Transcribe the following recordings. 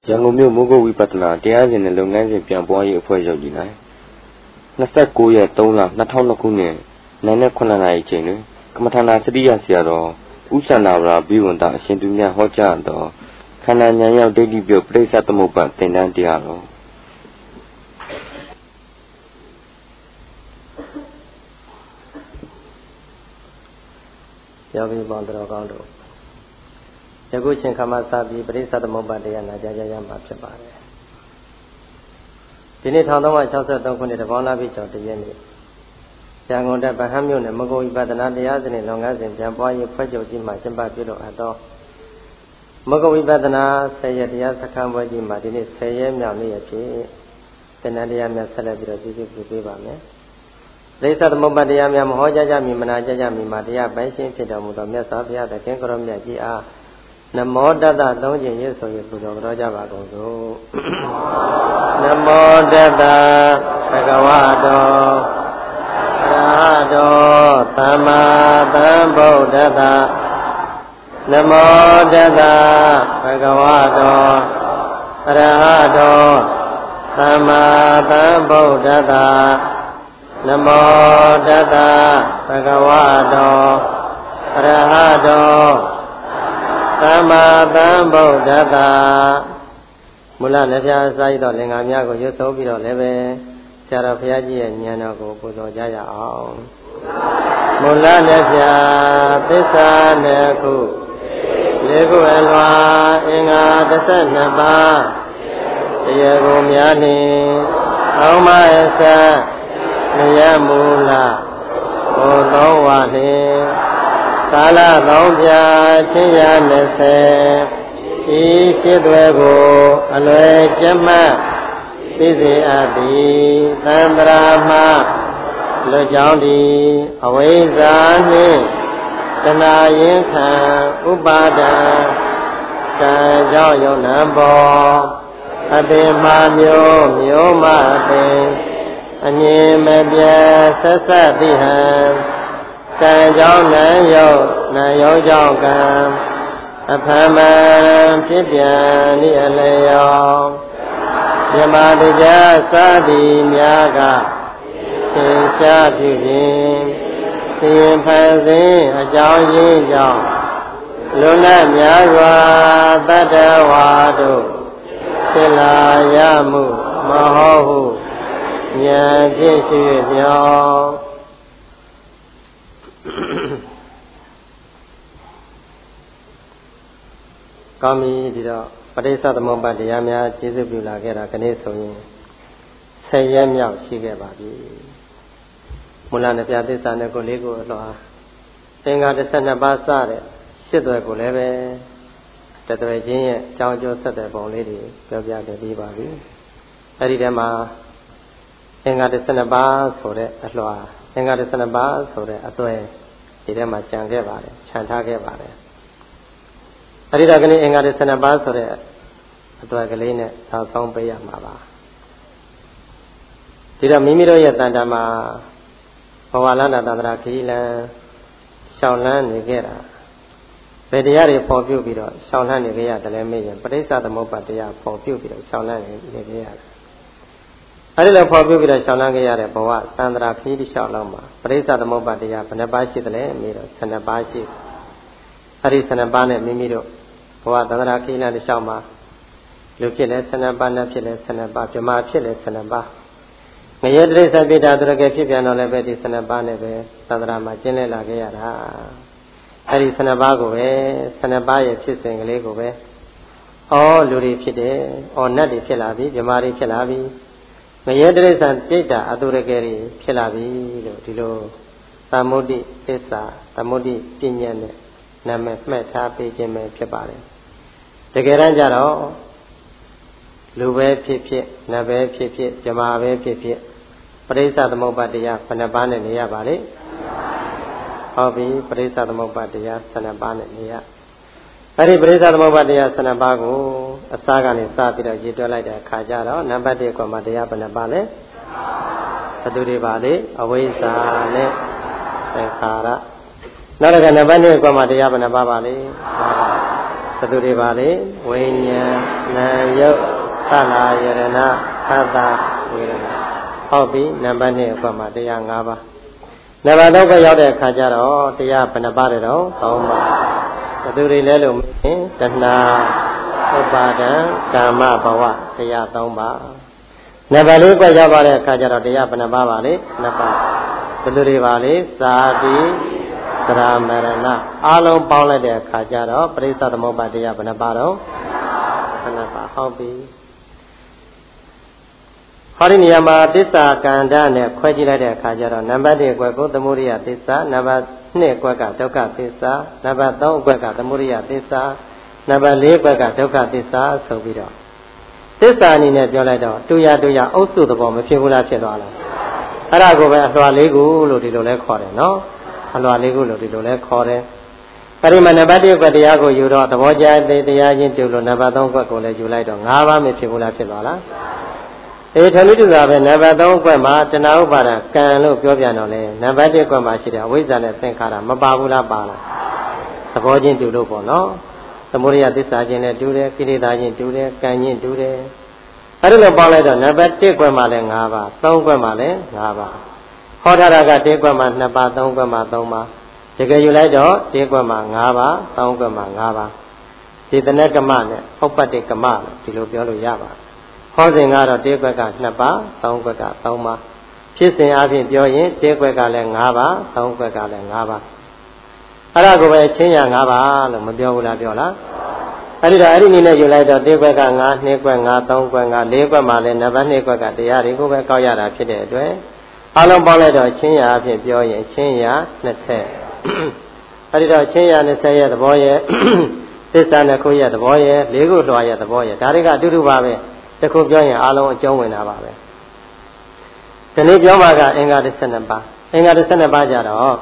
ရန်ကုန်မြို့မိုးကုတ်ဝိပဿနာတရားစဉ်နဲ့လုပ်ငန်းစဉ်ပြန်ပွားရေးအဖွဲ့ချုပ်ကြီး၌29ရက်3လ2002ခုနှစ်နံနက်9နာရီချိန်တွင်ကမ္မထာနာစတိယဆရာတော်ဦးစန္ဒာရာဘိဝန္တအရှင်သူမြတ်ဟောကြားသောခန္ဓာဉာဏ်ရောက်ဒိဋ္ဌိပြုတ်ပြိဿသမုပ္ပါသင်္นานတရားတော်ယောဂီပေါင်းတော်ကောင်းတို့ယခုချိန်ခါမှစပြီးပရိစ္ဆေသမုပ္ပါတရားနာကြားကြရမှာဖြစ်ပါတယ်ဒီနေ့1363ခုနှစ်တပေါင်းလာပြီကျော်တရက်နေ့ရန်ကုန်တက်ဗဟန်းမြို့နယ်မကုတ်ဝိပဿနာတရားစဉ်နဲ့လုပ်ငန်းစဉ်ပြန်ပွားရေးဖွဲ့ချုပ်ကြီးမှာကျင်းပပြုလုပ်အပ်သောမကုတ်ဝိပဿနာ10ရက်တရားစခန်းပွဲကြီးမှာဒီနေ့10ရက်မြောက်နေ့အဖြစ်သင်္นานတရားများဆက်လက်ပြီးတော့ကြည့်ပြုပေးပါမယ်ပရိစ္ဆေသမုပ္ပါတရားများမဟောကြားကြမီမနာကြားကြမီမှာတရားပိုင်ရှင်ဖြစ်တော်မူသောမြတ်စွာဘုရားသခင်ကိုရောမြတ်ကြီးအားနမောတတ္တသုံးခြင်းရဆိုရပူဇော်တော်ကြပါကုန်သို့နမောတတ္တဘဂဝတောအရဟတောသမ္မာသမ္ဗုဒ္ဓတ္တနမောတတ္တဘဂဝတောအရဟတောသမ္မာသမ္ဗုဒ္ဓတ္တနမောတတ္တဘဂဝတောအရဟတောသမ္မာသမ္ဗုဒ္ဓတ္တမူလလက်ပြစာရတော်လင်္ကာများကိုရွတ်ဆိုပြီးတော့လည်းပဲဆရာတော်ဘုရားကြီးရဲ့ဉာဏ်တော်ကိုပူဇော်ကြရအောင်မူလလက်ပြသစ္စာနှစ်ခုလေးခုအလွာအင်္ဂါ12ပါးတရားကိုများနှင့်အောင်းမအစနယမူလဘုသောဝနှင့်ကာလ3ပြချင်းရ20ဤရှိသွဲကိုအလွယ်ကျမတ်သိစေအပ်သည်သံတရာမှလွတ်ကြောင်းသည်အဝိဇ္ဇာနှင့်တဏှာရင်ခံဥပါဒံကံကြောင့်ယုံနာပေါ်အပင်မာမျိုးမျိုးမပင်အငြင်းမပြတ်ဆက်ဆက်သိဟံကံကြောင့်နံရုပ်ကြောင့်ကံအဖမ်းမှန်ဖြစ်ပြန်ဤအလျောမြမတရားစသည်များကသင်္ချာပြုခြင်းသင်ဖန်စဉ်အကြောင်းရင်းကြောင့်လွန်လပ်များစွာတတ္တဝါတို့ဖြစ်လာရမှုမဟုတ်ဟုဉာဏ်ဖြင့်ရှိပြောကောင်းပြီဒီတော့ပရိစ္ဆေသမုပ္ပါတရားများကျေးဇူးပြုလာခဲ့တာခဏဆိုရင်10ရက်မြောက်ရှိခဲ့ပါပြီမူလနဲ့ပြသစ္စာနဲ့ကိုလေးကိုအလွှာသင်္ဃာ12ပါးစတဲ့ရှစ်သွဲကိုလည်းပဲတသွဲချင်းရဲ့အကြောင်းအကျိုးဆက်တဲ့ပုံလေးတွေပြောပြခဲ့ပြီးပါပြီအဲ့ဒီထဲမှာသင်္ဃာ12ပါးဆိုတဲ့အလွှာသင်္ဃာ12ပါးဆိုတဲ့အသွဲဒီထဲမှာကြံခဲ့ပါတယ်ခြံထားခဲ့ပါတယ်အရိဒကနေ့အင်္ဂါ12ပါးဆိုတဲ့အသွဲကလေးနဲ့သာဆောင်ပေးရမှာပါဒီတော့မိမိတို့ရဲ့တန်တမှာဘဝလန္တသန္တရာခရီးလမ်းရှောင်လန်းနေခဲ့တာဘယ်တရားတွေပေါ်ပြုပြီးတော့ရှောင်လန်းနေခဲ့ရတယ်လဲမေးရင်ပဋိစ္စသမုပ္ပါတရားပေါ်ပြုပြီးတော့ရှောင်လန်းနေခဲ့ရတယ်အဲဒီလိုပေါ်ပြုပြီးတော့ရှောင်လန်းခဲ့ရတဲ့ဘဝသန္တရာခရီးတစ်လျှောက်လုံးမှာပဋိစ္စသမုပ္ပါတရားဘယ်နှပါးရှိသလဲမေးတော့12ပါးရှိအဲဒီ12ပါးနဲ့မိမိတို့ဘဝသန္တရာခရီးလမ်းတစ်လျှောက်မှာလူဖြစ်လဲ12ပါးနဲ့ဖြစ်လဲ12ပါးပြမဖြစ်လဲ12ပါးငရဲတိရစ္ဆာန်ပိဋ္ဌာသူရကယ်ဖြစ်ပြန်တော့လည်းပဲဒီ12ပါးနဲ့ပဲသန္တရာမှာကျင့်လဲလာခဲ့ရတာအဲဒီ12ပါးကိုပဲ12ပါးရဲ့ဖြစ်စဉ်ကလေးကိုပဲလူတွေဖြစ်တယ်နတ်တွေဖြစ်လာပြီပြမတွေဖြစ်လာပြီငရဲတိရစ္ဆာန်ပိဋ္ဌာအသူရကယ်တွေဖြစ်လာပြီလို့ဒီလိုသမုဒ္ဒိသစ္စာသမုဒ္ဒိပညာနဲ့နာမည်မှတ်ထားပေးခြင်းပဲဖြစ်ပါတယ်တကယ်တမ်းကျတော့လူပဲဖြစ်ဖြစ်နတ်ပဲဖြစ်ဖြစ်ပြမပဲဖြစ်ဖြစ်ပရိစ္ဆေသမုပ္ပါတရား12ပါးနဲ့နေရပါလေဟုတ်ပြီပရိစ္ဆေသမုပ္ပါတရား12ပါးနဲ့နေရအဲ့ဒီပရိစ္ဆေသမုပ္ပါတရား12ပါးကိုအစားကနေစပြီးတော့ရေးတွက်လိုက်တဲ့အခါကျတော့နံပါတ်1ကမှတရားဘယ်နှပါလဲဘယ်သူတွေပါလဲအဝိဇ္ဇာနဲ့သင်္ခါရနောက်တစ်ခါနံပါတ်2ကမှတရားဘယ်နှပါပါလဲသတုတွေပါလေဝိညာဉ်နာယုတ်သလာယရဏသတ္တဝေဒနာဟုတ်ပြီနံပါတ်2အခွက်မှာတရား5ပါးနံပါတ်3ကရောက်တဲ့အခါကျတော့တရားဘယ်နှပါးလဲတော့3ပါးသတုတွေလဲလို့မင်းတဏှာဥပါဒံကာမဘဝတရား3ပါးနံပါတ်4ကရောက်ပါတဲ့အခါကျတော့တရားဘယ်နှပါးပါလဲ2ပါးသတုတွေပါလေသာတိသရမရဏအားလုံးပေါင်းလိုက်တဲ့အခါကျတော့ပရိစ္ဆသမုပ္ပါတရားဘယ်နှပါတော့2ပါးဟုတ်ပြီဟောဒီနေရာမှာသစ္စာကန္တနဲ့ခွဲကြည့်လိုက်တဲ့အခါကျတော့နံပါတ်1အကွက်ကိုသမုဒိယသစ္စာနံပါတ်2အကွက်ကဒုက္ခသစ္စာနံပါတ်3အကွက်ကသမုဒိယသစ္စာနံပါတ်4အကွက်ကဒုက္ခသစ္စာဆိုပြီးတော့သစ္စာအနေနဲ့ပြောလိုက်တော့တူရအုပ်စုသဘောမဖြစ်ဘူးလားဖြစ်သွားလားအဲ့ဒါကိုပဲအလွှာ၄ခုလို့ဒီလိုလဲခေါ်တယ်နော်အလွှာ၄ခုလို့ဒီလိုလဲခေါ်တယ်အဲ့ဒီမှာနံပါတ်1အကွက်တရားကိုယူတော့သဘောကျတဲ့တရားချင်းတူလို့နံပါတ်3အကွက်ကိုလည်းယူလိုက်တော့၅ပါးမဖြစ်ဘူးလားဖြစ်သွားလားထဏိတုသာပဲနံပါတ်3အကွက်မှာတဏှာဥပါဒကံလို့ပြောပြန်တော့လေနံပါတ်1အကွက်မှာရှိတဲ့အဝိဇ္ဇာနဲ့သင်္ခါရမပါဘူးလားပါလားသဘောချင်းတူလို့ပေါ့နော်သမုဒိယသစ္စာချင်းနဲ့တူတယ်ကိလေသာချင်းတူတယ်ကံချင်းတူတယ်အဲ့ဒီလိုပေါင်းလိုက်တော့နံပါတ်1အကွက်မှာလည်း5ပါး3အကွက်မှာလည်း5ပါးဟောထားတာက1အကွက်မှာ2ပါး3အကွက်မှာ3ပါးတကယ်ယူလိုက်တော့1အကွက်မှာ5ပါး3အကွက်မှာ5ပါးဒီတနက်ကမနဲ့ဥပ္ပတ္တိကမလို့ဒီလိုပြောလို့ရပါတယ်ဟောစဉ်ကတော့1ကွက်က2ပါး3ကွက်က3ပါးဖြစ်စဉ်အပြင်ပြောရင်1ကွက်ကလည်း5ပါး3ကွက်ကလည်း5ပါးအဲ့ဒါကိုပဲချင်းရ5ပါးလို့မပြောဘူးလားပြောလားအဲ့ဒီတော့အဲ့ဒီနည်းနဲ့ယူလိုက်တော့1ကွက်က5 2ကွက်5 3ကွက်5 4ကွက်မှလည်းနံပါတ်2ကွက်ကတရားတွေကိုပဲကောက်ရတာဖြစ်တဲ့အတွက်အလုံးပေါင်းလိုက်တော့ချင်းရအပြင်ပြောရင်ချင်းရ20အဲ့ဒီတော့ချင်းရ20ရဲ့သဘောရဲ့သစ္စာနှစ်ခုရဲ့သဘောရဲ့၄ခုလွှာရဲ့သဘောရဲ့ဒါတွေကအတူတူပါပဲတစ်ခုပြောရင်အားလုံးအကျုံးဝင်တာပါပဲဒီနေ့ပြောမှာကအင်္ဂါ12ပါးအင်္ဂါ12ပါးကြတော့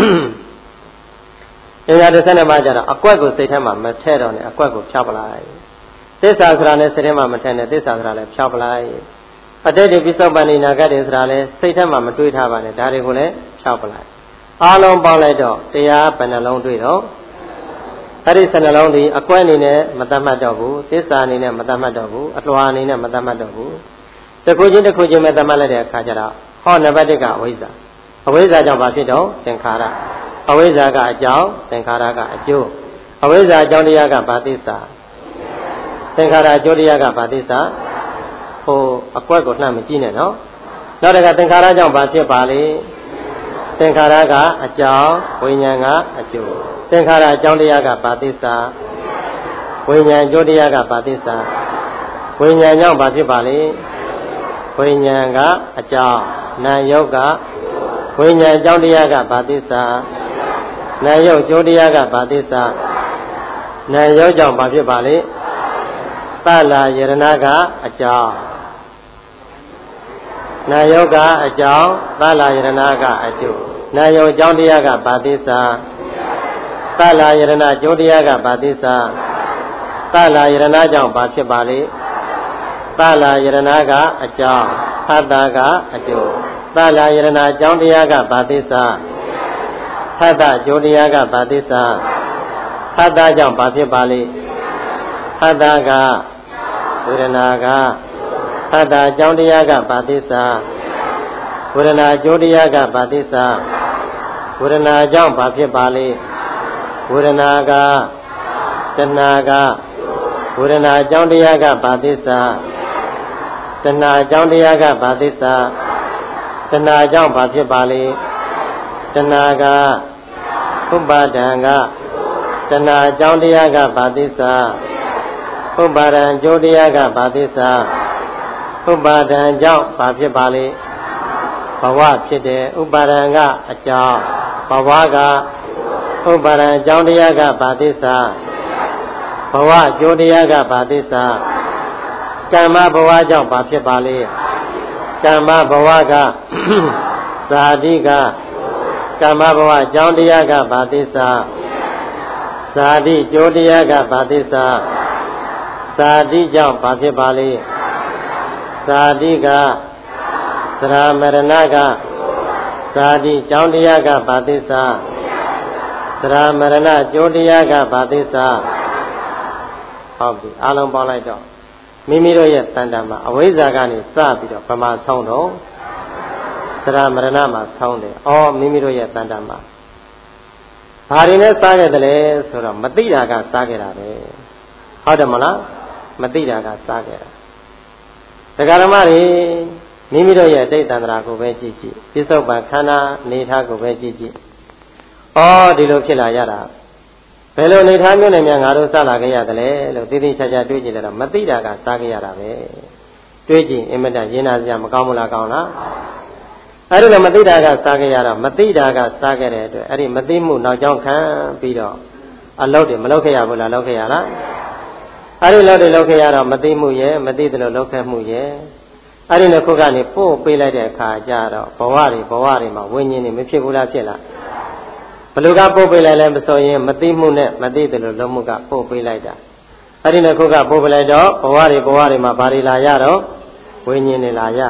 အင်္ဂါ12ပါးကြတော့အကွက်ကိုစိတ်ထဲမှာမထည့်တော့နဲ့အကွက်ကိုဖြောက်ပလိုက်သစ္စာဆိုတာလည်းစိတ်ထဲမှာမထည့်နဲ့သစ္စာဆိုတာလည်းဖြောက်ပလိုက်အတိတ်ဒီပိဿပန္နိနာဂတ်တွေဆိုတာလည်းစိတ်ထဲမှာမတွေးထားပါနဲ့ဒါတွေကိုလည်းဖြောက်ပလိုက်အားလုံးပေါင်းလိုက်တော့တရားဘယ်နှလုံးတွေးတော့အဲ့ဒီ12လုံးဒီအကွက်အနေနဲ့မသတ်မှတ်တော့ဘူးသစ္စာအနေနဲ့မသတ်မှတ်တော့ဘူးအလွှာအနေနဲ့မသတ်မှတ်တော့ဘူးတစ်ခုချင်းတစ်ခုချင်းပဲသတ်မှတ်လိုက်တဲ့အခါကျတော့ဟောနံပါတ်1ကအဝိဇ္ဇာအဝိဇ္ဇာကြောင့်ဘာဖြစ်တော့သင်္ခါရအဝိဇ္ဇာကအကြောင်းသင်္ခါရကအကျိုးအဝိဇ္ဇာအကြောင်းတရားကဘာသစ္စာသင်္ခါရအကျိုးတရားကဘာသစ္စာဟိုအကွက်ကိုလှမ်းမကြည့်နဲ့နော်နောက်တစ်ခါသင်္ခါရကြောင့်ဘာဖြစ်ပါလဲသင်္ခါရကအကြောင်းဝိညာဉ်ကအကျိုးသင်္ခါရအကြောင်းတရားကဘာသစ္စာဝိညာဉ်အကျိုးတရားကဘာသစ္စာဝိညာဉ်ကြောင့်ဘာဖြစ်ပါလဲဝိညာဉ်ကအကြောင်းနာယုတ်ကဝိညာဉ်အကြောင်းတရားကဘာသစ္စာနာယုတ်အကျိုးတရားကဘာသစ္စာနာယုတ်ကြောင့်ဘာဖြစ်ပါလဲသလာယရဏကအကြောင်းနာယုတ်ကအကြောင်းသလာယရဏကအကျိုးနာယုတ်အကြောင်းတရားကဘာသစ္စာသလာယရဏအကျိုးတရားကဘာသစ္စာသလာယရဏကြောင့်ဘာဖြစ်ပါလဲသလာယရဏကအကြောင်းဖတ်တာကအကျိုးသလာယရဏအကြောင်းတရားကဘာသစ္စာဖတ်တာအကျိုးတရားကဘာသစ္စာဖတ်တာကြောင့်ဘာဖြစ်ပါလဲဖတ်တာကဝေဒနာကဖတ်တာအကြောင်းတရားကဘာသစ္စာဝေဒနာအကျိုးတရားကဘာသစ္စာဝေဒနာကြောင့်ဘာဖြစ်ပါလဲဝေဒနာကတဏှာကဝေဒနာအကြောင်းတရားကဘာသစ္စာတဏှာအကြောင်းတရားကဘာသစ္စာတဏှာကြောင့်ဘာဖြစ်ပါလဲတဏှာကဥပါဒံကတဏှာအကြောင်းတရားကဘာသစ္စာဥပါဒံအကျိုးတရားကဘာသစ္စာဥပါဒံကြောင့်ဘာဖြစ်ပါလဲဘဝဖြစ်တယ်ဥပါဒံကအကြောင်းဘဝကဥပါဒံအကြောင်းတရားကဘာသစ္စာဘဝအကျိုးတရားကဘာသစ္စာကမ္မဘဝကြောင့်ဘာဖြစ်ပါလဲကမ္မဘဝကဇာတိကကမ္မဘဝအကြောင်းတရားကဘာသစ္စာဇာတိအကျိုးတရားကဘာသစ္စာဇာတိကြောင့်ဘာဖြစ်ပါလဲဇာတိကသရမရဏကဇာတိအကြောင်းတရားကဘာသစ္စာသရမရဏအကျိုးတရားကဘာသစ္စာဟုတ်ပြီအားလုံးပေါင်းလိုက်တော့မိမိတို့ရဲ့တန်တမှာအဝိဇ္ဇာကနေစပြီးတော့ဗမာဆုံးတော့သရမရဏမှာဆောင်းတယ်။အော်မိမိတို့ရဲ့တန်တမှာဘာတွေနဲ့စားခဲ့တယ်လဲဆိုတော့မသိတာကစားခဲ့တာပဲ။ဟုတ်တယ်မလား။မသိတာကစားခဲ့တာ။ဒကာဓမ္မတွေမိမိတို့ရဲ့အတိတ်တန်ត្រာကိုပဲကြည့်ကြည့်။ပြစ္ဆုတ်ပံခန္ဓာနေထားကိုပဲကြည့်ကြည့်။အော်ဒီလိုဖြစ်လာရတာဘယ်လိုနေထားမျိုးနဲ့များငါတို့စားလာခဲ့ရတယ်လဲလို့သိသိချာချာတွေးကြည့်လိုက်တော့မသိတာကစားခဲ့ရတာပဲ။တွေးကြည့်အင်မတန်ရင်းနာစရာမကောင်းဘူးလားကောင်းလား။အဲ့ဒီလိုမသိတာကစားခဲ့ရတော့မသိတာကစားခဲ့တဲ့အတွက်အဲ့ဒီမသိမှုနောက်ကြောင်းခံပြီးတော့အလုပ်တွေမလုပ်ခဲ့ရဘူးလားလုပ်ခဲ့ရလားအဲ့ဒီလုပ်တွေလုပ်ခဲ့ရတော့မသိမှုရဲ့မသိတယ်လို့လုပ်ခဲ့မှုရဲ့အဲ့ဒီနှစ်ခုကနေပို့ပေးလိုက်တဲ့အခါကျတော့ဘဝတွေမှာဝိညာဉ်တွေမဖြစ်ဘူးလားဖြစ်လားဘလူကပို့ပေးလိုက်လဲမဆိုရင်မသိမှုနဲ့မသိတယ်လို့လုပ်မှုကပို့ပေးလိုက်တာအဲ့ဒီနှစ်ခုကပို့ပေးလိုက်တော့ဘဝတွေမှာဘာတွေလာရတော့ဝိညာဉ်တွေလာရ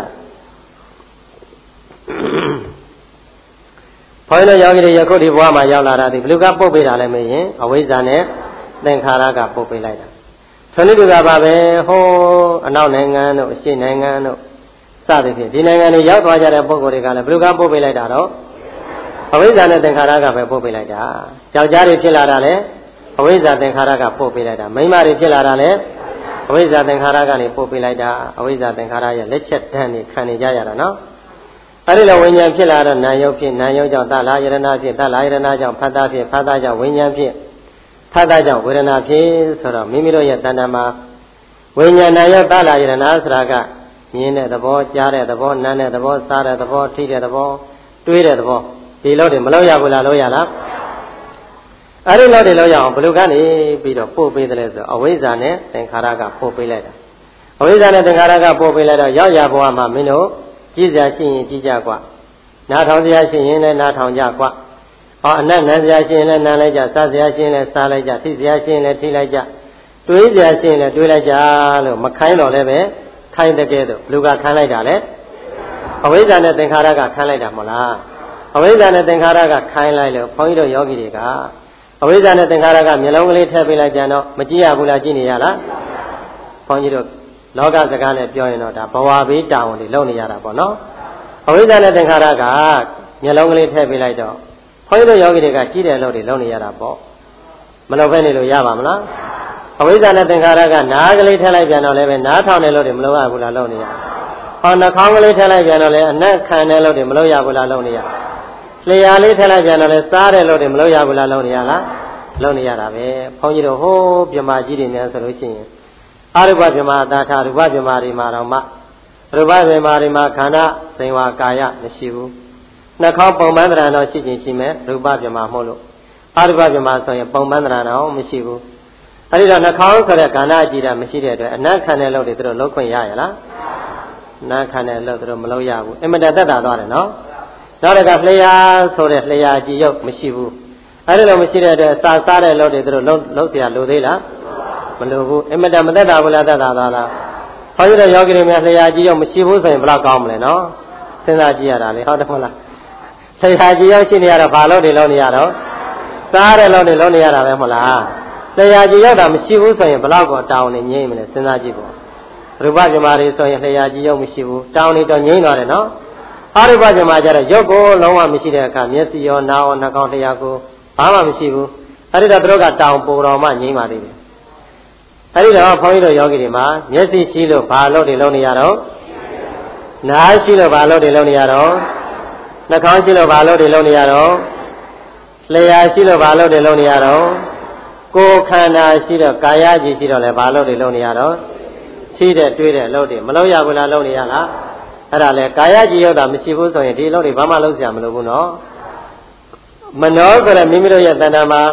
ဘုန်းကြီးတို့ယောဂီတွေယခုဒီဘဝမှာရောက်လာတာဒီဘလူကပုတ်ပေးတာလည်းမရင်အဝိဇ္ဇာနဲ့သင်္ခါရကပုတ်ပေးလိုက်တာထွန်းတူကပါပဲဟိုးအနောက်နိုင်ငံတို့အရှေ့နိုင်ငံတို့စသဖြင့်ဒီနိုင်ငံတွေရောက်သွားကြတဲ့ပုဂ္ဂိုလ်တွေကလည်းဘလူကပုတ်ပေးလိုက်တာတော့အဝိဇ္ဇာနဲ့သင်္ခါရကပဲပုတ်ပေးလိုက်တာယောက်ျားတွေဖြစ်လာတာလည်းအဝိဇ္ဇာသင်္ခါရကပုတ်ပေးလိုက်တာမိန်းမတွေဖြစ်လာတာလည်းအဝိဇ္ဇာသင်္ခါရကနေပုတ်ပေးလိုက်တာအဝိဇ္ဇာသင်္ခါရရဲ့လက်ချက်တန်းနေခံနေကြရတာနော်အဲ့ဒီလိုဝိညာဉ်ဖြစ်လာတော့နာယုတ်ဖြစ်နာယုတ်ကြောင့်သလာယရဏဖြစ်သလာယရဏကြောင့်ဖတ်တာဖြစ်ဖတ်တာကြောင့်ဝိညာဉ်ဖြစ်ဖတ်တာကြောင့်ဝေဒနာဖြစ်ဆိုတော့မိမိတို့ရဲ့တဏ္ဍာမှာဝိညာဉ်နာယုတ်သလာယရဏဆိုတာကမြင်တဲ့သဘောကြားတဲ့သဘောနားတဲ့သဘောစားတဲ့သဘောထိတဲ့သဘောတွေးတဲ့သဘောဒီလိုတွေမလုပ်ရဘူးလားလုပ်ရလားအဲ့ဒီလိုတွေလုပ်ရအောင်ဘယ်လိုကနေပြီးတော့ပို့ပေးတယ်လဲဆိုအဝိဇ္ဇာနဲ့သင်္ခါရကပို့ပေးလိုက်တာအဝိဇ္ဇာနဲ့သင်္ခါရကပို့ပေးလိုက်တော့ရောက်ရဘဝမှာမင်းတို့ကြည်စရာရှိရင်ကြည်ကြကွာနားထောင်စရာရှိရင်လည်းနားထောင်ကြကွာအနတ်နန်းစရာရှိရင်လည်းနန်းလိုက်ကြစားစရာရှိရင်လည်းစားလိုက်ကြထိစရာရှိရင်လည်းထိလိုက်ကြတွေးစရာရှိရင်လည်းတွေးလိုက်ကြလို့မခိုင်းတော့လည်းပဲခိုင်းတဲ့ကဲတော့ဘလူကခိုင်းလိုက်တာလေအဝိဇ္ဇာနဲ့သင်္ခါရကခိုင်းလိုက်တာမဟုတ်လားအဝိဇ္ဇာနဲ့သင်္ခါရကခိုင်းလိုက်လို့ဘုန်းကြီးတို့ယောဂီတွေကအဝိဇ္ဇာနဲ့သင်္ခါရကမျက်လုံးကလေးထည့်ပေးလိုက်ကြတော့မကြည့်ရဘူးလားကြည့်နေရလားဘုန်းကြီးတို့လောကစကားနဲ့ပြောရင်တော့ဒါဘဝဘေးတာဝန်တွေလုပ်နေရတာပေါ့နော်အဝိဇ္ဇာနဲ့သင်္ခါရကမျက်လုံးကလေးထည့်ပေးလိုက်တော့ဘုန်းကြီးတို့ယောဂီတွေကကြီးတဲ့အလုပ်တွေလုပ်နေရတာပေါ့မလုပ်ဘဲနေလို့ရပါမလားအဝိဇ္ဇာနဲ့သင်္ခါရကနားကလေးထည့်လိုက်ပြန်တော့လည်းပဲနားထောင်တဲ့လုပ်တွေမလုပ်ရဘူးလားလုပ်နေရနှာခေါင်းကလေးထည့်လိုက်ပြန်တော့လည်းအနက်ခံတဲ့လုပ်တွေမလုပ်ရဘူးလားလုပ်နေရလျှာလေးထည့်လိုက်ပြန်တော့လည်းစားတဲ့လုပ်တွေမလုပ်ရဘူးလားလုပ်နေရလားလုပ်နေရတာပဲဘုန်းကြီးတို့ဟိုးပြမကြီးတွေများဆိုလို့ရှိရင်အရူပပြမသာထရူပပြမတွေမှာတော့မှရူပပြမတွေမှာခန္ဓာဇင်ဝါကာယမရှိဘူးနှာခေါင်းပုံပန်းတရံတော့ရှိခြင်းရှိမဲ့ရူပပြမမဟုတ်လို့အရူပပြမဆိုရင်ပုံပန်းတရံတော့မရှိဘူးအဲဒီတော့နှာခေါင်းဆိုတဲ့ခန္ဓာအကြည့်တာမရှိတဲ့အတွက်အနတ်ခံတဲ့လုပ်တွေသူတို့လုပ်ခွင့်ရရလားနာခံတဲ့လုပ်သူတို့မလုပ်ရဘူးအင်မတန်သက်သာသွားတယ်နော်နောက်တစ်ခါလျှာဆိုတဲ့လျှာကြည့်ရုပ်မရှိဘူးအဲဒီလိုမရှိတဲ့အတွက်စားစားတဲ့လုပ်တွေသူတို့လုပ်เสียလို့သေးလားမလိုဘူးအင်မတန်မသက်သာဘူးလားသက်သာသွားလားခေါင်းရတဲ့ယောဂီတွေများလျှာကြည့်ရုပ်မရှိဘူးဆိုရင်ဘယ်လောက်ကောင်းမလဲနော်စဉ်းစားကြည့်ရတာလေဟုတ်တယ်မဟုတ်လားလျှာကြည့်ရုပ်ရှိနေရတော့ဘာလုပ်တွေလုပ်နေရတော့စားတဲ့လုပ်တွေလုပ်နေရတာပဲမဟုတ်လားလျှာကြည့်ရုပ်တာမရှိဘူးဆိုရင်ဘယ်လောက်ကောတောင်းနေငြိမ့်မလဲစဉ်းစားကြည့်ပေါ့ရူပပြမတွေဆိုရင်လျှာကြည့်ရုပ်မရှိဘူးတောင်းနေတော့ငြိမ့်သွားတယ်နော်အရူပပြမကျတော့ရုပ်ကိုလုံးဝမရှိတဲ့အခါမျက်စိရောနားရောနှာခေါင်းတရားကိုဘာမှမရှိဘူးအဲဒီတော့သူတို့ကတောင်းပိုတော်မှငြိမ့်ပါသေးတယ်အဲဒီတော့ဘုန်းကြီးတို့ယောဂီတွေမှာမျက်စိရှိလို့ဘာလို့တွေလုံးနေရတော့နားရှိလို့ဘာလို့တွေလုံးနေရတော့နှာခေါင်းရှိလို့ဘာလို့တွေလုံးနေရတော့လျှာရှိလို့ဘာလို့တွေလုံးနေရတော့ကိုယ်ခန္ဓာရှိတော့ကာယကြည်ရှိတော့လည်းဘာလို့တွေလုံးနေရတော့ရှိတဲ့တွေးတဲ့လုပ်တွေမလုပ်ရဘူးလားလုပ်နေရလားအဲ့ဒါလေကာယကြည်ရောက်တာမရှိဘူးဆိုရင်ဒီလုပ်တွေဘာမှလုပ်စရာမလိုဘူးနော်မနောဆိုတဲ့မိမိတို့ရဲ့တဏ္ဍာမှာ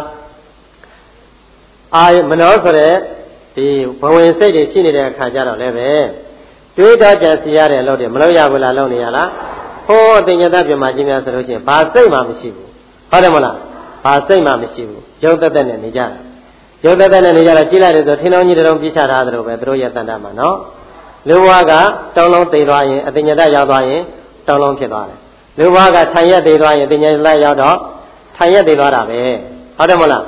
မနောဆိုတဲ့ဒီဘဝင်စိတ်တွေရှိနေတဲ့အခါကျတော့လည်းပဲတွေးတော့ကြံစီရတဲ့လုပ်တွေမလုပ်ရဘူးလားလုပ်နေရလားဟိုးအတင်ညတပြမကြီးများဆိုလို့ချင်းဘာစိတ်မှမရှိဘူးဟုတ်တယ်မလားဘာစိတ်မှမရှိဘူးရုပ်သက်သက်နဲ့နေကြတာရုပ်သက်သက်နဲ့နေကြတာကြည့်လိုက်တယ်ဆိုထင်းလုံးကြီးတုံးပြချထားသလိုပဲသူတို့ရဲ့တဏ္ဍာမှာနော်လူဘဝကတောင်းလုံးသိသွားရင်အတင်ညတရောက်သွားရင်တောင်းလုံးဖြစ်သွားတယ်လူဘဝကထိုင်ရက်သိသွားရင်အတင်ညတရောက်တော့ထိုင်ရက်သိသွားတာပဲဟုတ်တယ်မလား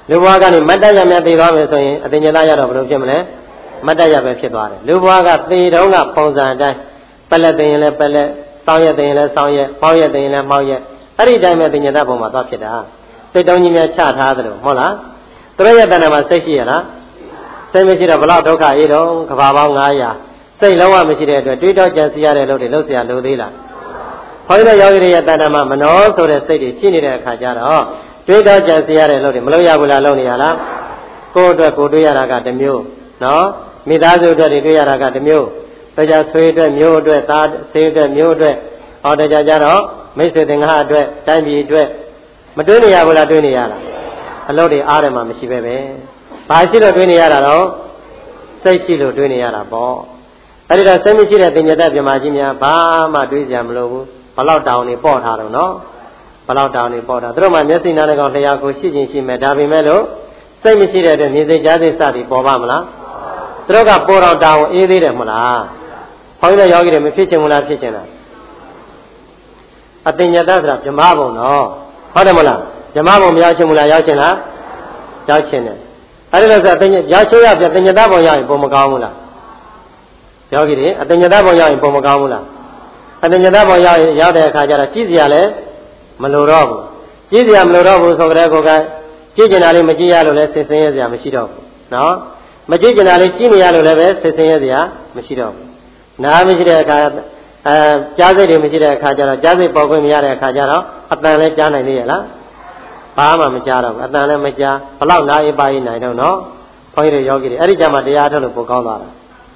လူဘွားကနေမတ်တရမြတ်သိသွားမယ်ဆိုရင်အတင်ညတရတော့ဘယ်လိုဖြစ်မလဲမတ်တရပဲဖြစ်သွားတယ်လူဘွားကသေတုံးကပုံစံအတိုင်းပလက်သိရင်လည်းပလက်စောင်းရက်သိရင်လည်းစောင်းရက်ပေါက်ရက်သိရင်လည်းပေါက်ရက်အဲ့ဒီတိုင်းပဲတင်ညတပုံမှာသွားဖြစ်တာစိတ်တုံးကြီးများချထားသလိုဟုတ်လားသူတို့ရဲ့တဏ္ဍာမှာစိတ်ရှိရလားစိတ်မရှိတော့ဘလောက်ဒုက္ခအေးတော့ကဘာပေါင်း900စိတ်လုံးဝမရှိတဲ့အတွက်တွေးတောကြံစည်ရတဲ့လို့တွေလှုပ်เสียလို့သေးလားဘုန်းကြီးတို့ယောဂီတွေရဲ့တဏ္ဍာမှာမနောဆိုတဲ့စိတ်တွေရှိနေတဲ့အခါကျတော့တွေးတောကြံစည်ရတဲ့လို့တွေမလုပ်ရဘူးလားလုပ်နေရလားကိုယ့်အတွက်ကိုယ်တွေးရတာကတစ်မျိုးနော်မိသားစုအတွက်တွေးရတာကတစ်မျိုးတရားဆွေအတွက်မျိုးအတွက်သားဆေးအတွက်မျိုးအတွက်ဟောတရားကြတော့မိတ်ဆွေသင်္ဃာအတွက်တိုင်းပြည်အတွက်မတွေးနေရဘူးလားတွေးနေရလားအလုပ်တွေအားတယ်မှမရှိပဲပဲဘာရှိလို့တွေးနေရတာတော့စိတ်ရှိလို့တွေးနေရတာပေါ့အဲ့ဒီတော့စိတ်မရှိတဲ့တင်ညတပြမာကြီးများဘာမှတွေးကြမလို့ဘူးဘလောက်တောင်နေပေါ့ထားတော့နော်ဘလောက်တောင်နေပေါ့တာသူတို့မှမျက်စိနားနဲ့ကောင်လျှာကိုရှိချင်းရှိမယ်ဒါပေမဲ့လို့စိတ်မရှိတဲ့အတွက်မြင်စိတ်ကြားစိတ်စသည်ပေါ်ပါမလားသူတို့ကပေါ်တော်တောင်အေးသေးတယ်မလားဘုန်းကြီးတို့ယောဂီတွေမဖြစ်ချင်ဘူးလားဖြစ်ချင်လားအတင်ညတဆိုတာဗြဟ္မဘုံနော်ဟုတ်တယ်မလားဗြဟ္မဘုံမရောက်ချင်ဘူးလားရောက်ချင်လားရောက်ချင်တယ်အဲ့ဒီလိုဆိုအတင်ညရောက်ချင်ရပြတင်ညတဘုံရောက်ရင်ပုံမကောင်းဘူးလားယောဂီတွေအတင်ညတဘုံရောက်ရင်ပုံမကောင်းဘူးလားအတင်ညတဘုံရောက်တဲ့အခါကျတော့ကြည့်စရာလဲမလိုတော့ဘူးကြည့်စရာမလိုတော့ဘူးဆိုကြတဲ့ကိုယ်ကကြည့်ကျင်တာလေးမကြည့်ရလို့လဲဆင်ဆင်းရစရာမရှိတော့ဘူးနော်မကြည့်ကျင်တာလေးကြည့်နေရလို့လည်းပဲဆင်ဆင်းရစရာမရှိတော့ဘူးနားမရှိတဲ့အခါကြားစိတ်တွေမရှိတဲ့အခါကျတော့ကြားစိတ်ပေါ်ခွင့်မရတဲ့အခါကျတော့အတန်လည်းကြားနိုင်သေးရဲ့လားဘာမှမကြားတော့ဘူးအတန်လည်းမကြားဘလောက်နားအေးပါရေးနိုင်တော့နော်ဘုန်းကြီးတို့ယောဂီတွေအဲ့ဒီကြမှာတရားထုတ်လို့ပိုကောင်းသွားတာ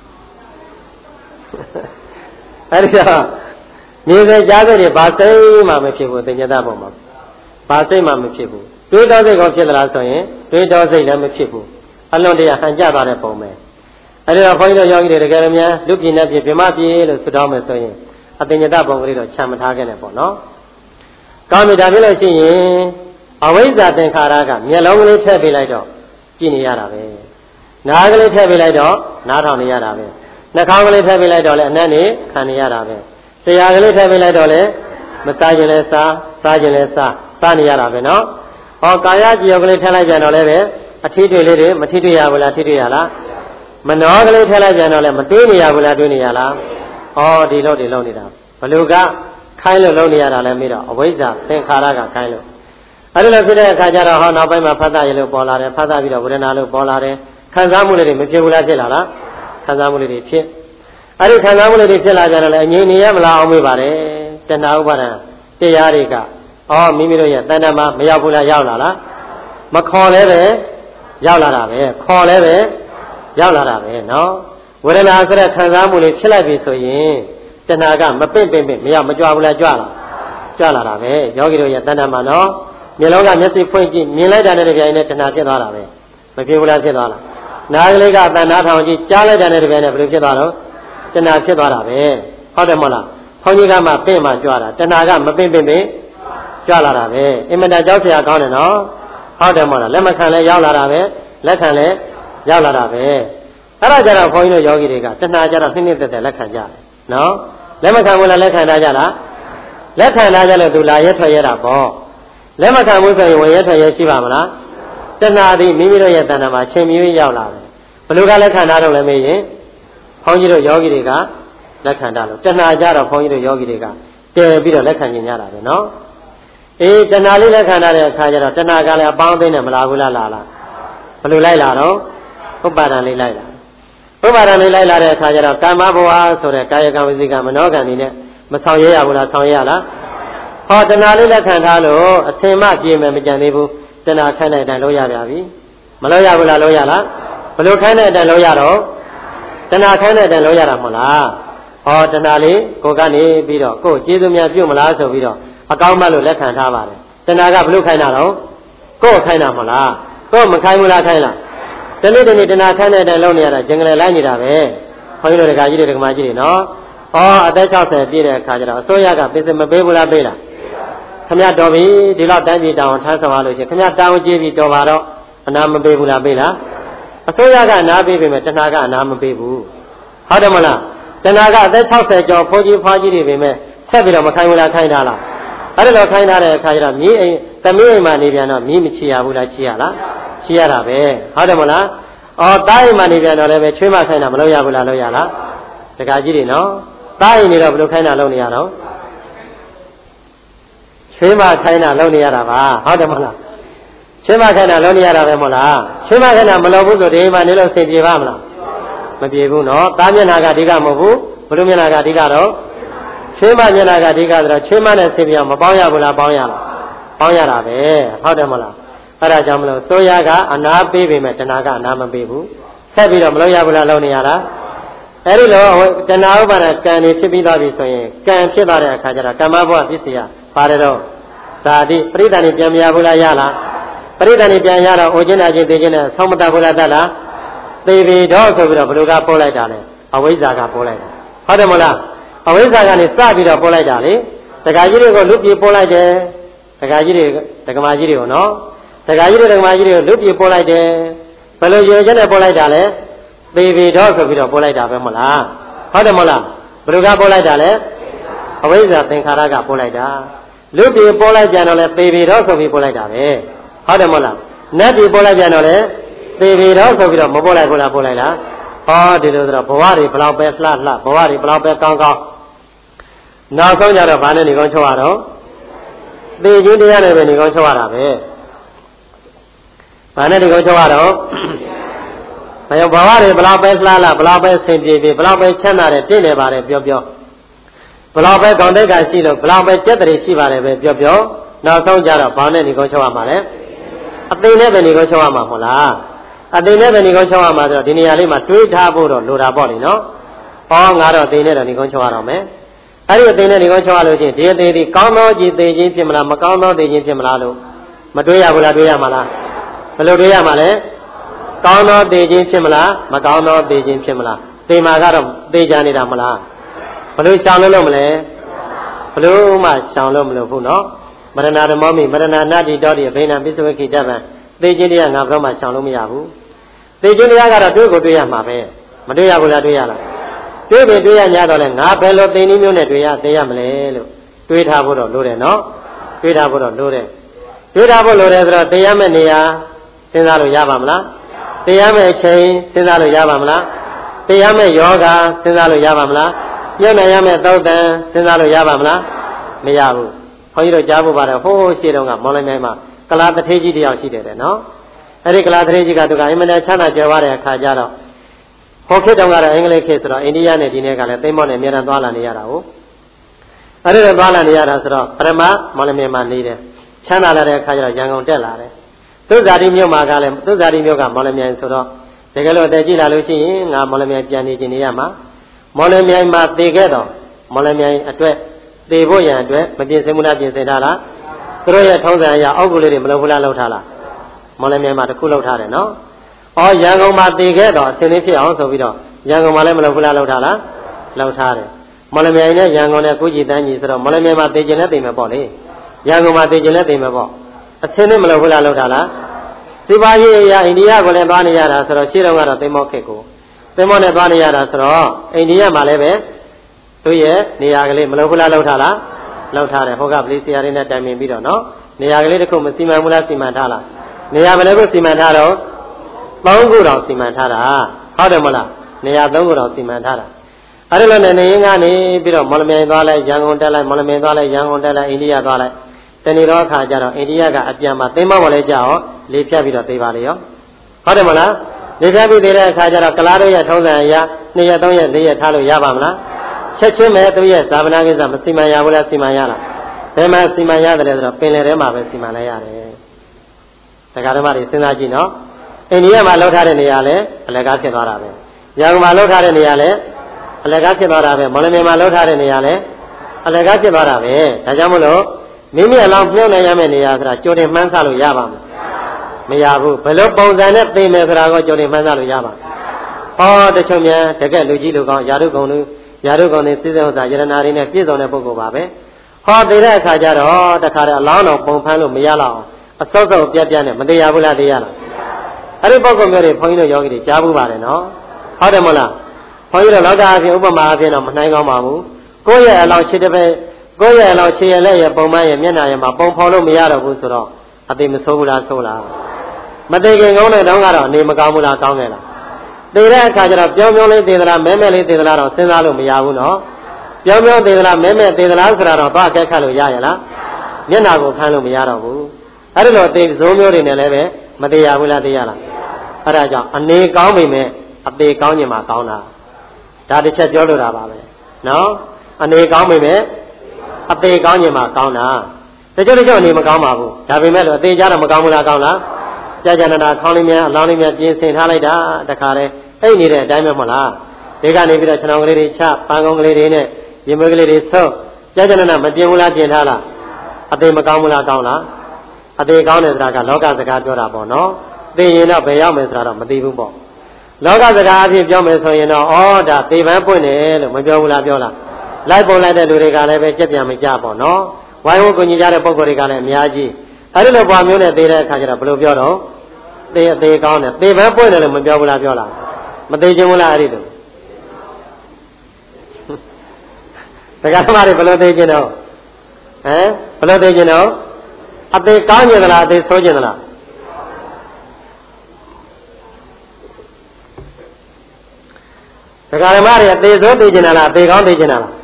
အဲ့ဒီတော့မြေစိတ်ကြားစိတ်တွေဘာစိတ်မှမဖြစ်ဘူးတင်ညတပုံမှာဘာစိတ်မှမဖြစ်ဘူးတွေးတောစိတ်ကောဖြစ်သလားဆိုရင်တွေးတောစိတ်လည်းမဖြစ်ဘူးအလွန်တရာဟန်ကြသွားတဲ့ပုံပဲအဲ့ဒီတော့ဘုန်းကြီးတို့ယောဂီတွေတကယ်လို့များလူပြင်းနဲ့ပြပြမပြေလို့ဆုတောင်းမယ်ဆိုရင်အတင်ညတပုံကလေးတော့ချမ်းမထားခဲ့နဲ့ပေါ့နော်ကောင်းပြီဒါဖြစ်လို့ရှိရင်အဝိဇ္ဇာသင်္ခါရကမျက်လုံးကလေးထည့်ပေးလိုက်တော့ကြည့်နေရတာပဲနားကလေးထည့်ပေးလိုက်တော့နားထောင်နေရတာပဲနှာခေါင်းကလေးထည့်ပေးလိုက်တော့လည်းအနက်နေခံနေရတာပဲတရားကလေးထည့်ပေးလိုက်တော့လည်းမစားခြင်းလဲစားခြင်းလဲစားနေရတာပဲနော်ဟောကာယကြည်ယောကလေးထည့်လိုက်ပြန်တော့လည်းပဲအထီးတွေလေးတွေမထီးတွေ့ရဘူးလားထီးတွေ့ရလားမနောကလေးထည့်လိုက်ပြန်တော့လည်းမတွေးနေရဘူးလားတွေးနေရလားဟောဒီလိုနေတာဘလူကခိုင်းလို့လုံးနေရတာလည်းမေးတော့အဝိဇ္ဇာသင်္ခါရကခိုင်းလို့အဲ့ဒီလိုဖြစ်တဲ့အခါကျတော့ဟောနောက်ပိုင်းမှာဖတ်တာရလို့ပေါ်လာတယ်ဖတ်တာပြီးတော့ဝေဒနာလို့ပေါ်လာတယ်ခံစားမှုလေးတွေမဖြစ်ဘူးလားဖြစ်လာလားခံစားမှုလေးတွေဖြစ်အဲ့ဒီခံစားမှုလေးတွေဖြစ်လာကြတော့လည်းအငြိမ့်နေရမလားအောင်မေးပါတယ်တဏှာဥပါဒံတရားတွေကမိမိတို့ရဲ့တဏ္ဍာမှာမရောက်ဘူးလားရောက်လာလားမခေါ်လဲပဲရောက်လာတာပဲခေါ်လဲပဲရောက်လာတာပဲနော်ဝေဒနာဆိုတဲ့ခံစားမှုလေးဖြစ်လိုက်ပြီဆိုရင်တဏှာကမပင့်မရောက်မကြွဘူးလားကြွလာတာပဲယောဂီတို့ရဲ့တဏ္ဍာမှာနော်မျက်လုံးကမျက်စိဖွင့်ကြည့်မြင်လိုက်တာနဲ့တပြိုင်နက်တဏှာဖြစ်သွားတာပဲမဖြစ်ဘူးလားဖြစ်သွားလားနားကလေးကအတန်နားထောင်ကြည့်ကြားလိုက်တာနဲ့တပြိုင်နက်ဘယ်လိုဖြစ်သွားတော့တဏှာဖြစ်သွားတာပဲဟုတ်တယ်မဟုတ်လားဘုန်းကြီးကမှပင့်မှကြွတာတဏှာကမပင့်ကြွလာတာပဲအင်မတန်ကြောက်စရာကောင်းတယ်နော်ဟုတ်တယ်မဟုတ်လားလက်မခံလဲရောက်လာတာပဲလက်ခံလဲရောက်လာတာပဲအဲ့ဒါကြတော့ဘုန်းကြီးတို့ယောဂီတွေကတဏှာကြတော့နှိမ့်သက်သက်လက်ခံကြတယ်နော်လက်မခံဘူးလားလက်ခံထားကြလားလက်ခံထားကြလို့သူလာရဲထွက်ရဲတာပေါ့လက်မခံဘူးဆိုရင်ဝင်ရဲထွက်ရဲရှိပါမလားတဏှာသည်မိမိတို့ရဲ့တဏ္ဍာမှာချိန်မြွေးရောက်လာတယ်ဘလူကလက်ခံထားတော့လည်းမေးရင်ဘုန်းကြီးတို့ယောဂီတွေကလက်ခံထားလို့တဏှာကြတော့ဘုန်းကြီးတို့ယောဂီတွေကတည်ပြီးတော့လက်ခံကျင်ကြတာပဲနော်အေးတဏှာလေးလက်ခံထားတဲ့အခါကျတော့တဏှာကလည်းအပေါင်းအသင်းနဲ့မလာဘူးလားလာဘယ်လိုလိုက်လာတော့ဥပါဒံလေးလိုက်လာဥပါဒံလေးလိုက်လာတဲ့အခါကျတော့ကာမဘဝဆိုတဲ့ကာယကံဝစီကမနောကံနေနဲ့မဆောင်ရဲရဘူးလားဆောင်ရဲရလားဟောတဏှာလေးလက်ခံထားလို့အထင်မှပြေမယ်မကြံသေးဘူးတဏှာခိုင်းတဲ့အတိုင်းလုပ်ရပြန်ပြီမလုပ်ရဘူးလားလုပ်ရလားဘယ်လိုခိုင်းတဲ့အတိုင်းလုပ်ရတော့တဏှာခိုင်းတဲ့အတိုင်းလုပ်ရတာမဟုတ်လားဟောတဏှာလေးကိုကနေပြီးတော့ကိုယ်ကျေးဇူးများပြုမလားဆိုပြီးတော့အကောင်းမှလို့လက်ခံထားပါတယ်တဏှာကဘလို့ခိုင်းတာတော့ကိုယ်ခိုင်းတာမဟုတ်လားကိုယ်မခိုင်းဘူးလားခိုင်းလားတနေ့တနေ့တဏှာခိုင်းတဲ့အတိုင်းလုပ်နေရတာဂျင်ကလေးလိုက်နေတာပဲခွန်ကြီးတို့ဒကာကြီးတွေဒကာမကြီးတွေနော်အသက်60ပြည့်တဲ့အခါကျတော့အစိုးရကပြင်စမပေးဘူးလားပေးလားခမရတော်ပြီဒီလောက်တိုင်းပြည်တောင်ထမ်းဆောင်ရလို့ရှိရင်ခမရတောင်းကြည့်ပြီးတော်ပါတော့အနာမပေးဘူးလားပေးလားအစိုးရကအနာပေးပေမဲ့တဏှာကအနာမပေးဘူးဟုတ်တယ်မလားတဏှာကအသက်60ကျော်ဖိုးကြီးဖွားကြီးတွေပေမဲ့ဆက်ပြီးတော့မခိုင်းဘူးလားခိုင်းတာလားအဲ့ဒါလိုခိုင်းထားတဲ့အခါကျတော့မြေးအိမ်သမီးအိမ်မှာနေပြန်တော့မြေးမချီရဘူးလားချီရလားရှိရတာပဲဟုတ်တယ်မလားအော်တားအိမ်မှာနေပြန်တော့လည်းပဲချွေးမခိုင်းတာမလုပ်ရဘူးလားလုပ်ရလားတခါကြီးတွေနော်တားအိမ်နေတော့ဘယ်လိုခိုင်းတာလုပ်နေရတော့ချွေးမခိုင်းတာလုပ်နေရတာပါဟုတ်တယ်မလားချွေးမခိုင်းတာလုပ်နေရတာပဲမဟုတ်လားချွေးမခိုင်းတာမလုပ်ဘူးဆိုဒီအိမ်မှာနေလို့စိတ်ပြေပါမလားမပြေဘူးနော်တားမျက်နှာကအဓိကမဟုတ်ဘူးဘယ်လိုမျက်နှာကအဓိကတော့ချွေးမမျက်နှာကအဓိကဆိုတော့ချွေးမနဲ့စိတ်ပြေမပေါင်းရဘူးလားပေါင်းရလားပေါင်းရတာပဲဟုတ်တယ်မလားအဲ့ဒါကြောင့်မလို့ဆိုရကအနာပေးပေမဲ့တဏှာကအနာမပေးဘူးဆက်ပြီးတော့မလုပ်ရဘူးလားလုပ်နေရလားအဲ့ဒီလိုတဏှာဥပါဒကံနေဖြစ်ပြီးသွားပြီဆိုရင်ကံဖြစ်သွားတဲ့အခါကျတော့ကမ္မဘဝပစ္စည်းပါတယ်တော့ဇာတိပရိသတ်နေပြန်မရဘူးလားရလားပရိသတ်နေပြန်ရတော့အိုခြင်းနာခြင်းသိခြင်းနဲ့ဆောင်းမတတ်ဘူးလားတတ်လားသေပြီတော့ဆိုပြီးတော့ဘယ်လိုကပို့လိုက်တာလဲအဝိဇ္ဇာကပို့လိုက်တာဟုတ်တယ်မလားအဝိဇ္ဇာကနေစပြီးတော့ပို့လိုက်တာလေတခါကြီးတွေကိုလူပြေပို့လိုက်တယ်တခါကြီးတွေတက္ကမကြီးတွေကိုနော်တခါကြီးတွေတက္ကမကြီးတွေကိုလူပြေပို့လိုက်တယ်ဘယ်လိုရွေချက်နဲ့ပို့လိုက်တာလဲသေပြီတော့ဆိုပြီးတော့ပို့လိုက်တာပဲမလားဟုတ်တယ်မလားဘယ်လိုကပို့လိုက်တာလဲအဝိဇ္ဇာသင်္ခါရကပို့လိုက်တာလူပြေပို့လိုက်ကြတော့လဲသေပြီတော့ဆိုပြီးပို့လိုက်တာပဲဟုတ်တယ်မလားနတ်ပြေပို့လိုက်ကြတော့လဲသေပြီတော့ဆိုပြီးတော့မပို့လိုက်ဘူးလားပို့လိုက်လားဟောဒီလိုဆိုတော့ဘဝတွေဘလောက်ပဲလှလှဘဝတွေဘလောက်ပဲကောင်းကောင်းနောက်ဆုံးကြတော့ဘာနဲ့နေကောင်းချုပ်ရတော့သေခြင်းတရားနဲ့ပဲနေကောင်းချုပ်ရတာပဲဘာနဲ့နေကောင်းချုပ်ရတော့ဘယ်ဘဝတွေဘလောက်ပဲလှလှဘလောက်ပဲဆင်ပြေပြေဘလောက်ပဲချမ်းသာတယ်တင့်တယ်ပါတယ်ပြောပြောဘလောက်ပဲကောင်းတဲ့ကံရှိလို့ဘလောက်ပဲကြက်တည်းရှိပါတယ်ပဲပြောပြောနောက်ဆုံးကြတော့ဘာနဲ့နေကောင်းချုပ်ရမှာလဲအသိနဲ့ပဲနေကောင်းချုပ်ရမှာမဟုတ်လားအသိနဲ့ပဲနေကောင်းချုပ်ရမှာဆိုတော့ဒီနေရာလေးမှာတွေးထားဖို့တော့လိုတာပေါ့လေနော်ဟောငါတော့အသိနဲ့တော့နေကောင်းချုပ်ရတော့မယ်အဲ့ဒီအသိနဲ့နေကောင်းချုပ်ရလို့ရှိရင်ဒီအသိဒီကောင်းသောကြည်သိခြင်းဖြစ်မလားမကောင်းသောသိခြင်းဖြစ်မလားလို့မတွေးရဘူးလားတွေးရမှာလားဘယ်လိုတွေးရမှာလဲကောင်းသောသိခြင်းဖြစ်မလားမကောင်းသောသိခြင်းဖြစ်မလားသိမှာကတော့သိကြနေတာမလားဘယ်လိုရှောင်လို့မလဲဘယ်လိုမှရှောင်လို့မလို့ဘူးနော်မရဏဓမ္မောမိမရဏနာတိတောတိအဘိနံပိစဝခိတဗံသိခြင်းတရားငါဘယ်တော့မှရှောင်လို့မရဘူးသိခြင်းတရားကတော့တွေးကိုတွေးရမှာပဲမတွေးရဘူးလားတွေးရလားတွေးပြီတွေးရ냐တော့လဲငါဘယ်လိုသိနည်းမျိုးနဲ့တွေးရသိရမလဲလို့တွေးထားဖို့တော့လိုတယ်နော်တွေးထားဖို့တော့လိုတယ်တွေးထားဖို့လိုတယ်ဆိုတော့သိရမယ့်နေရာစဉ်းစားလို့ရပါမလားသိရမယ့်အချိန်စဉ်းစားလို့ရပါမလားသိရမယ့်ယောဂစဉ်းစားလို့ရပါမလားညှို့နိုင်ရမယ့်သောတန်စဉ်းစားလို့ရပါမလားမရဘူးဘုန်းကြီးတို့ကြားဖို့ပါတယ်ဟိုးရှေ့တုန်းကမော်လမြိုင်မှာကလာတထေးကြီးတယောက်ရှိတယ်တဲ့နော်အဲ့ဒီကလာတထေးကြီးကသူကအင်မတန်ချမ်းသာကြွယ်ဝတဲ့အခါကျတော့ဟိုခေတ်တုန်းကတော့အင်္ဂလိပ်ခေတ်ဆိုတော့အိန္ဒိယနဲ့ဒီနေ့ကလည်းသိမ်းမောနဲ့အများအားသွားလာနေရတာကိုအဲ့ဒီတော့သွားလာနေရတာဆိုတော့ပရမမော်လမြိုင်မှာနေတယ်ချမ်းသာလာတဲ့အခါကျတော့ရန်ကုန်တက်လာတယ်သုဇာတိမြို့မှာကလည်းသုဇာတိမြို့ကမော်လမြိုင်ဆိုတော့တကယ်လို့အသက်ကြီးလာလို့ရှိရင်ငါမော်လမြိုင်ပြန်နေခြင်းနေရမှာမော်လမြိုင်မှာတည်ခဲ့တော့မော်လမြိုင်အတွက်တည်ဖို့ရန်အတွက်မပြင်ဆင်ဘူးလားပြင်ဆင်ထားလားသူတို့ရဲ့ထုံးစံအရအောက်ကူလေးတွေမလုပ်ဘူးလားလုပ်ထားလားမော်လမြိုင်မှာတစ်ခုလုပ်ထားတယ်နော်။အော်ရန်ကုန်မှာတည်ခဲ့တော့အစင်းလေးဖြစ်အောင်ဆိုပြီးတော့ရန်ကုန်မှာလည်းမလုပ်ဘူးလားလုပ်ထားလားလုပ်ထားတယ်မော်လမြိုင်နဲ့ရန်ကုန်နဲ့ကုကြီးတန်းကြီးဆိုတော့မော်လမြိုင်မှာတည်ခြင်းနဲ့တည်မယ်ပေါ့လေရန်ကုန်မှာတည်ခြင်းနဲ့တည်မယ်ပေါ့အစင်းလေးမလုပ်ဘူးလားလုပ်ထားလားစီပါရေးအရာအိန္ဒိယကိုလည်းသွားနေရတာဆိုတော့ရှေ့တော့ကတော့သိမောခေတ်ကိုသိမောနဲ့သွားနေရတာဆိုတော့အိန္ဒိယမှာလည်းပဲသူရဲ့နေရာကလေးမလုပ်ဘူးလားလုပ်ထားလားလုပ်ထားတယ်ဟိုကပလီစီယာတွေနဲ့တိုင်ပင်ပြီးတော့နော်နေရာကလေးတစ်ခုမစီမံဘူးလားစီမံထားလားနေရာဘယ်လိုကိုစီမံထားတော့3ခုတောင်စီမံထားတာဟုတ်တယ်မလားနေရာ3ခုတောင်စီမံထားတာအဲ့လိုနဲ့နေရင်ကနေပြီးတော့မော်လမြိုင်သွားလိုက်ရန်ကုန်တက်လိုက်မော်လမြိုင်သွားလိုက်ရန်ကုန်တက်လိုက်အိန္ဒိယသွားလိုက်တဏီတော့အခါကျတော့အိန္ဒိယကအပြန်မှာသိမ်းမောက်မလဲကြောက်လေဖြတ်ပြီးတော့သိပါလေရောဟုတ်တယ်မလားလေဖြတ်ပြီးသေးတဲ့အခါကျတော့ကလားတို့ရဲ့ထုံးစံအရာ2ရက်3ရက်4ရက်ထားလို့ရပါမလားချက်ချင်းပဲသူရဲ့ဇာဗနာကိစ္စမစီမံရဘူးလားစီမံရလားဘယ်မှာစီမံရတယ်လဲဆိုတော့ပင်လယ်ထဲမှာပဲစီမံလိုက်ရတယ်တရားဓမ္မတွေစဉ်းစားကြည့်နော်အိန္ဒိယမှာလောက်ထားတဲ့နေရာလဲအလကားဖြစ်သွားတာပဲရန်ကုန်မှာလောက်ထားတဲ့နေရာလဲအလကားဖြစ်သွားတာပဲမော်လမြိုင်မှာလောက်ထားတဲ့နေရာလဲအလကားဖြစ်သွားတာပဲဒါကြောင့်မလို့မိမိအလောင်းပြုံးနိုင်ရမယ့်နေရာဆိုတာကြိုတင်မှန်းဆလို့ရပါမရဘူးဘယ်လိုပုံစံနဲ့သိမယ်ဆိုတာကိုကြိုတင်မှန်းဆလို့ရပါဟောတချို့များတကက်လူကြီးလူကောင်းယာရုကုံလူယာရုကုံတွေစိစဥစ္စာယရနာတွေနဲ့ပြည့်စုံတဲ့ပုဂ္ဂိုလ်ပါပဲဟောသိတဲ့အခါကျတော့တခါတည်းအလောင်းတော်ပုံဖမ်းလို့မရတော့အောင်အစောစောပြတ်ပြတ်နဲ့မတရားဘူးလားတရားလားအဲ့ဒီပုဂ္ဂိုလ်မျိုးတွေဘုန်းကြီးတို့ယောဂီတွေကြားဘူးပါတယ်နော်ဟုတ်တယ်မလားဘုန်းကြီးတို့လောက်တာအပြင်ဥပမာအပြင်တော့မနှိုင်းကောင်းပါဘူးကိုယ့်ရဲ့အလောင်းခြေတစ်ဖက်ကိုယ့်ရဲ့အလောင်းခြေရလက်ရဲ့ပုံမှန်ရဲ့မျက်နှာရဲ့မှာပုံဖော်လို့မရတော့ဘူးဆိုတော့အသိမဆိုးဘူးလားဆိုးလားမသေးခင်ကောင်းတဲ့တောင်းကတော့အနေမကောင်းဘူးလားကောင်းခဲ့လားသေတဲ့အခါကျတော့ပြောင်းပြောင်းလေးသေသလားမဲမဲလေးသေသလားတော့စဉ်းစားလို့မရဘူးနော်ပြောင်းပြောင်းသေသလားမဲမဲသေသလားဆိုတာတော့ဘာအကဲခတ်လို့ရရလားမျက်နာကိုဖမ်းလို့မရတော့ဘူးအဲ့ဒီလိုသေဇုံမျိုးတွေနဲ့လည်းပဲမသေးရဘူးလားသေရလားအဲ့ဒါကြောင့်အနေကောင်းပြီမဲ့အသေးကောင်းခြင်းမှာကောင်းတာဒါတစ်ချက်ပြောလို့တာပါပဲနော်အနေကောင်းပြီမဲ့အသေးကောင်းခြင်းမှာကောင်းတာတချို့အနေမကောင်းပါဘူးဒါပေမဲ့လို့အသေးကြတော့မကောင်းဘူးလားကောင်းလားကြာကြာနာခေါင်းလေးများအလောင်းလေးများပြင်ဆင်ထားလိုက်တာတခါတည်းအိတ်နေတဲ့အတိုင်းပဲမဟုတ်လားဒီကနေပြီးတော့ခြံတော်ကလေးတွေချပန်းကုန်းကလေးတွေနဲ့ရင်မွေးကလေးတွေဆုပ်ကြာကြာနာမပြင်ဘူးလားပြင်ထားလားအသေးမကောင်းဘူးလားကောင်းလားအသေးကောင်းတယ်ဆိုတာကလောကစကားပြောတာပေါ့နော်သိရင်တော့ဘယ်ရောက်မယ်ဆိုတာတော့မသိဘူးပေါ့လောကစကားအဖြစ်ပြောမယ်ဆိုရင်တော့ဩဒါသေပန်းပွင့်တယ်လို့မပြောဘူးလားပြောလားလိုက်ပုံလိုက်တဲ့လူတွေကလည်းပဲကြက်ပြန်မကြပေါ့နော်ဝိုင်းဝန်းကိုကြီးကြတဲ့ပုံကိုယ်တွေကလည်းအများကြီးအဲ့ဒီလိုပွားမျိုးနဲ့သေတဲ့အခါကျတော့ဘယ်လိုပြောတော့သေအသေးကောင်းတယ်သေပန်းပွင့်တယ်လို့မပြောဘူးလားပြောလားမသေးချင်ဘူးလားအဲ့ဒီလိုတရားဓမ္မတွေဘယ်လိုသေးချင်တော့ဘယ်လိုသေးချင်တော့အသေးကောင်းကျင်သလားအသေးဆိုးကျင်သလားတရားဓမ္မတွေအသေးဆိုးသေးချင်တာလားအသေးကောင်းသေးချင်တာလား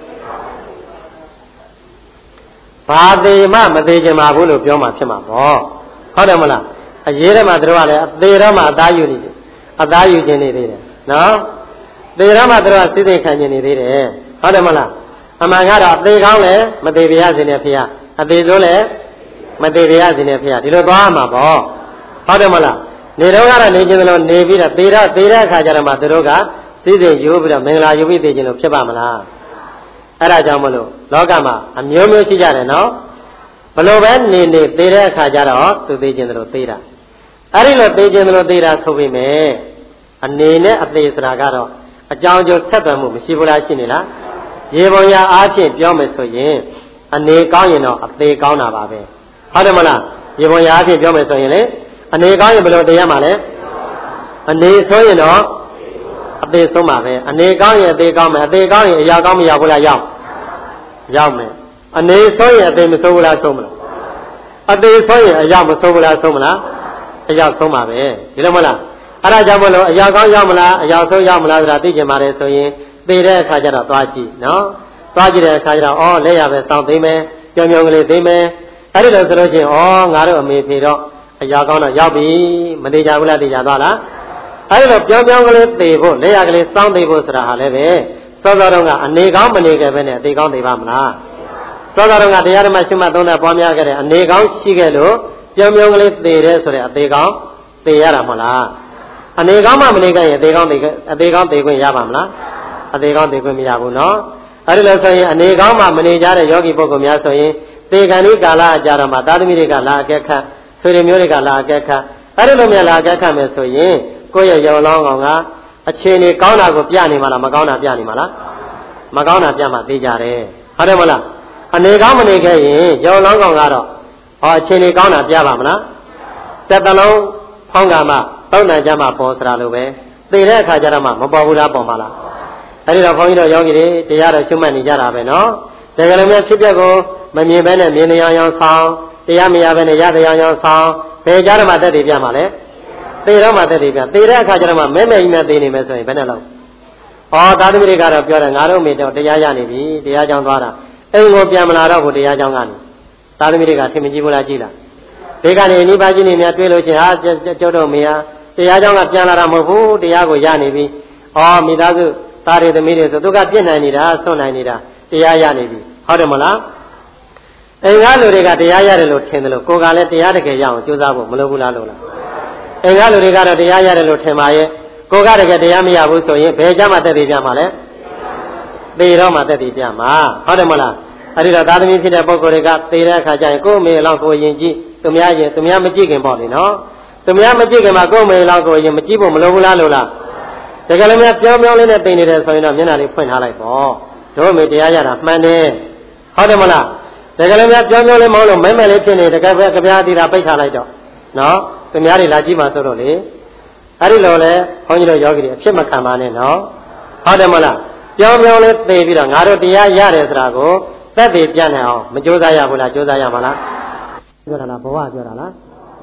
ဘာသေးမှမသေးချင်ပါဘူးလို့ပြောမှဖြစ်မှာပေါ့ဟုတ်တယ်မလားအရေးထဲမှာတို့ကလည်းအသေးတော့မှအသားယူနေတယ်အသားယူခြင်းနေသေးတယ်နော်သေတော့မှတို့ကစိတ်သိခံခြင်းနေသေးတယ်ဟုတ်တယ်မလားအမှန်ကတော့အသေးကောင်းလည်းမသေးပြရစေနဲ့ဖေရအသေးဆိုးလည်းမသေးပြရစေနဲ့ဖေရဒီလိုသွားမှာပေါ့ဟုတ်တယ်မလားနေတော့ကတော့နေခြင်းလို့နေပြီးတော့သေတဲ့အခါကျတော့မှတို့ကစိတ်သိယူပြီးတော့မင်္ဂလာယူပြီးသေခြင်းလို့ဖြစ်ပါမလားအဲ့ဒါကြောင့်မလို့လောကမှာအမျိုးမျိုးရှိကြတယ်နော်ဘလို့ပဲနေသေတဲ့အခါကျတော့သူသေခြင်းလို့သေတာအဲ့ဒီလိုသေခြင်းလို့သေတာဆိုပေမဲ့အနေနဲ့အသေးစရာကတော့အကြောင်းအကျိုးဆက်သွယ်မှုမရှိဘူးလားရှိနေလားရေပုံရအားဖြင့်ပြောမယ်ဆိုရင်အနေကောင်းရင်တော့အသေးကောင်းတာပါပဲဟုတ်တယ်မလားရေပုံရအားဖြင့်ပြောမယ်ဆိုရင်လေအနေကောင်းရင်ဘယ်လိုတရားမှာလဲအနေဆိုရင်တော့အသေးဆုံးပါပဲအနေကောင်းရင်အသေးကောင်းမယ်အသေးကောင်းရင်အရာကောင်းမရောက်ဘူးလားရောက်မယ်အနေဆိုရင်အသေးမဆိုးဘူးလားဆုံးမလားအသေးဆိုရင်အရာမဆိုးဘူးလားဆုံးမလားအရာဆုံးပါပဲဒီလိုမလားအဲ့ဒါကြောင့်မလို့အရာကောင်းရောက်မလားအရာဆိုးရောက်မလားဆိုတာသိကြပါလေဆိုရင်သေတဲ့အခါကျတော့သွားကြည့်နော်သွားကြည့်တဲ့အခါကျတော့ဩလက်ရပဲစောင့်သိမယ်ကြောင်ကြောင်ကလေးသိမယ်အဲ့ဒီလိုဆိုလို့ရှိရင်ဩငါတို့အမေဖေတော့အရာကောင်းတော့ရောက်ပြီမသေးကြဘူးလားသိကြသွားလားအဲ့ဒီလိုပြောင်းပြောင်းကလေးသိဖို့လက်ရကလေးစောင့်သိဖို့ဆိုတာဟာလည်းပဲစောစောတုန်းကအနေကောင်းမနေခဲ့ပဲနဲ့အသေးကောင်းသိပါမလားစောစောတုန်းကတရားဓမ္မရှိမှသုံးတဲ့ပွားများခဲ့တဲ့အနေကောင်းရှိခဲ့လို့ပြောင်းပြောင်းကလေးသိတဲ့ဆိုတဲ့အသေးကောင်းသိရတာမဟုတ်လားအနေကောင်းမှမနေခဲ့ရင်အသေးကောင်းသိခွင့်ရပါမလားအသေးကောင်းသိခွင့်မရဘူးနော်အဲ့ဒီလိုဆိုရင်အနေကောင်းမှမနေကြတဲ့ယောဂီပုဂ္ဂိုလ်များဆိုရင်သေကံဒီကာလအကြာတော့မှသာသမီတွေကလာအကဲခတ်ဆွေတွေမျိုးတွေကလာအကဲခတ်အဲ့ဒီလိုများလာအကဲခတ်မယ်ဆိုရင်ကိုယ့်ရဲ့ရုံလောင်းကောင်ကအခြေအနေကောင်းတာကိုပြနေမှာလားမကောင်းတာပြနေမှာလားမကောင်းတာပြမှသိကြတယ်ဟုတ်တယ်မလားအနေကောင်းမနေခဲ့ရင်ရုံလောင်းကောင်ကတော့အခြေအနေကောင်းတာပြပါမလားသက်တလုံးဖောင်းကမှတောင်းတန်ကြမှာပေါ်စရာလိုပဲသိတဲ့အခါကျတော့မှမပေါ်ဘူးလားပေါ်ပါလားအဲ့ဒီတော့ခေါင်းကြီးတို့ယောဂီတွေတရားတော်ရှုမှတ်နေကြတာပဲနော်တကယ်လို့များဖြစ်ပျက်ကိုမမြင်ဘဲနဲ့မြင်နေအောင်ဆောင်တရားမရဘဲနဲ့ရတရားအောင်ဆောင်ဘယ်ကြတော့မှတက်တည်ပြမှာလဲသေတော့မှတက်တည်ပြသေတဲ့အခါကျတော့မှမဲမဲကြီးနဲ့သေနေမယ်ဆိုရင်ဘယ်နဲ့လောက်သာသမီတွေကတော့ပြောတယ်ငါတို့မေတော့တရားရနေပြီတရားကြောင်းသွားတာအိမ်ကိုပြန်မလာတော့ဘူးတရားကြောင်းကနေသာသမီတွေကထင်မကြည့်ဘူးလားကြည့်လားဒီကနေအနိဗ္ဗာန်ကြီးနေများတွေးလို့ချင်းဟာကျုပ်တို့မေဟာတရားကြောင်းကပြန်လာတာမဟုတ်ဘူးတရားကိုရနေပြီမိသားစုသားတွေသမီးတွေဆိုသူကပြည့်နိုင်နေတာဆွတ်နိုင်နေတာတရားရနေပြီဟုတ်တယ်မလားအိမ်ကားလူတွေကတရားရတယ်လို့ထင်တယ်လို့ကိုယ်ကလည်းတရားတကယ်ရအောင်ကြိုးစားဖို့မလုပ်ဘူးလားလို့လားအိမ်ကားလူတွေကတော့တရားရတယ်လို့ထင်ပါရဲ့ကိုယ်ကတကယ်တရားမရဘူးဆိုရင်ဘယ်ကြမှာတက်တည်ပြမှာလဲသေတော့မှတက်တည်ပြမှာဟုတ်တယ်မလားအဲ့ဒီတော့သာသမီဖြစ်တဲ့ပုဂ္ဂိုလ်တွေကသေတဲ့အခါကျရင်ကိုယ်မေလောက်ကိုယင်ကြည့်သူများမကြည့်ခင်ပေါ့လေနော်သူများမကြည့်ခင်မှာကိုယ်မေလောက်ကိုယင်မကြည့်ဖို့မလိုဘူးလားလို့လားတကယ်လို့များပြောင်းပြောင်းလေးနဲ့တိမ်နေတယ်ဆိုရင်တော့မျက်နှာလေးဖွင့်ထားလိုက်ပေါ့တို့မေတရားရတာမှန်တယ်ဟုတ်တယ်မလားတကယ်လို့များပြောင်းပြောင်းလေးမဟုတ်လို့မဲမဲလေးဖြစ်နေတကယ်ပဲကြပြားတီတာပိတ်ထားလိုက်တော့နော်သူများတွေလာကြည့်ပါဆိုတော့လေအဲ့ဒီလိုလဲခွန်ကြီးတို့ယောဂီတွေအဖြစ်မခံပါနဲ့နော်ဟုတ်တယ်မလားပြောင်းပြောင်းလေးသိပြီးတော့ငါတို့တရားရတယ်ဆိုတာကိုသက်သေပြနိုင်အောင်မကြိုးစားရဘူးလားကြိုးစားရမှာလားပြောတာလားဘဝပြောတာလား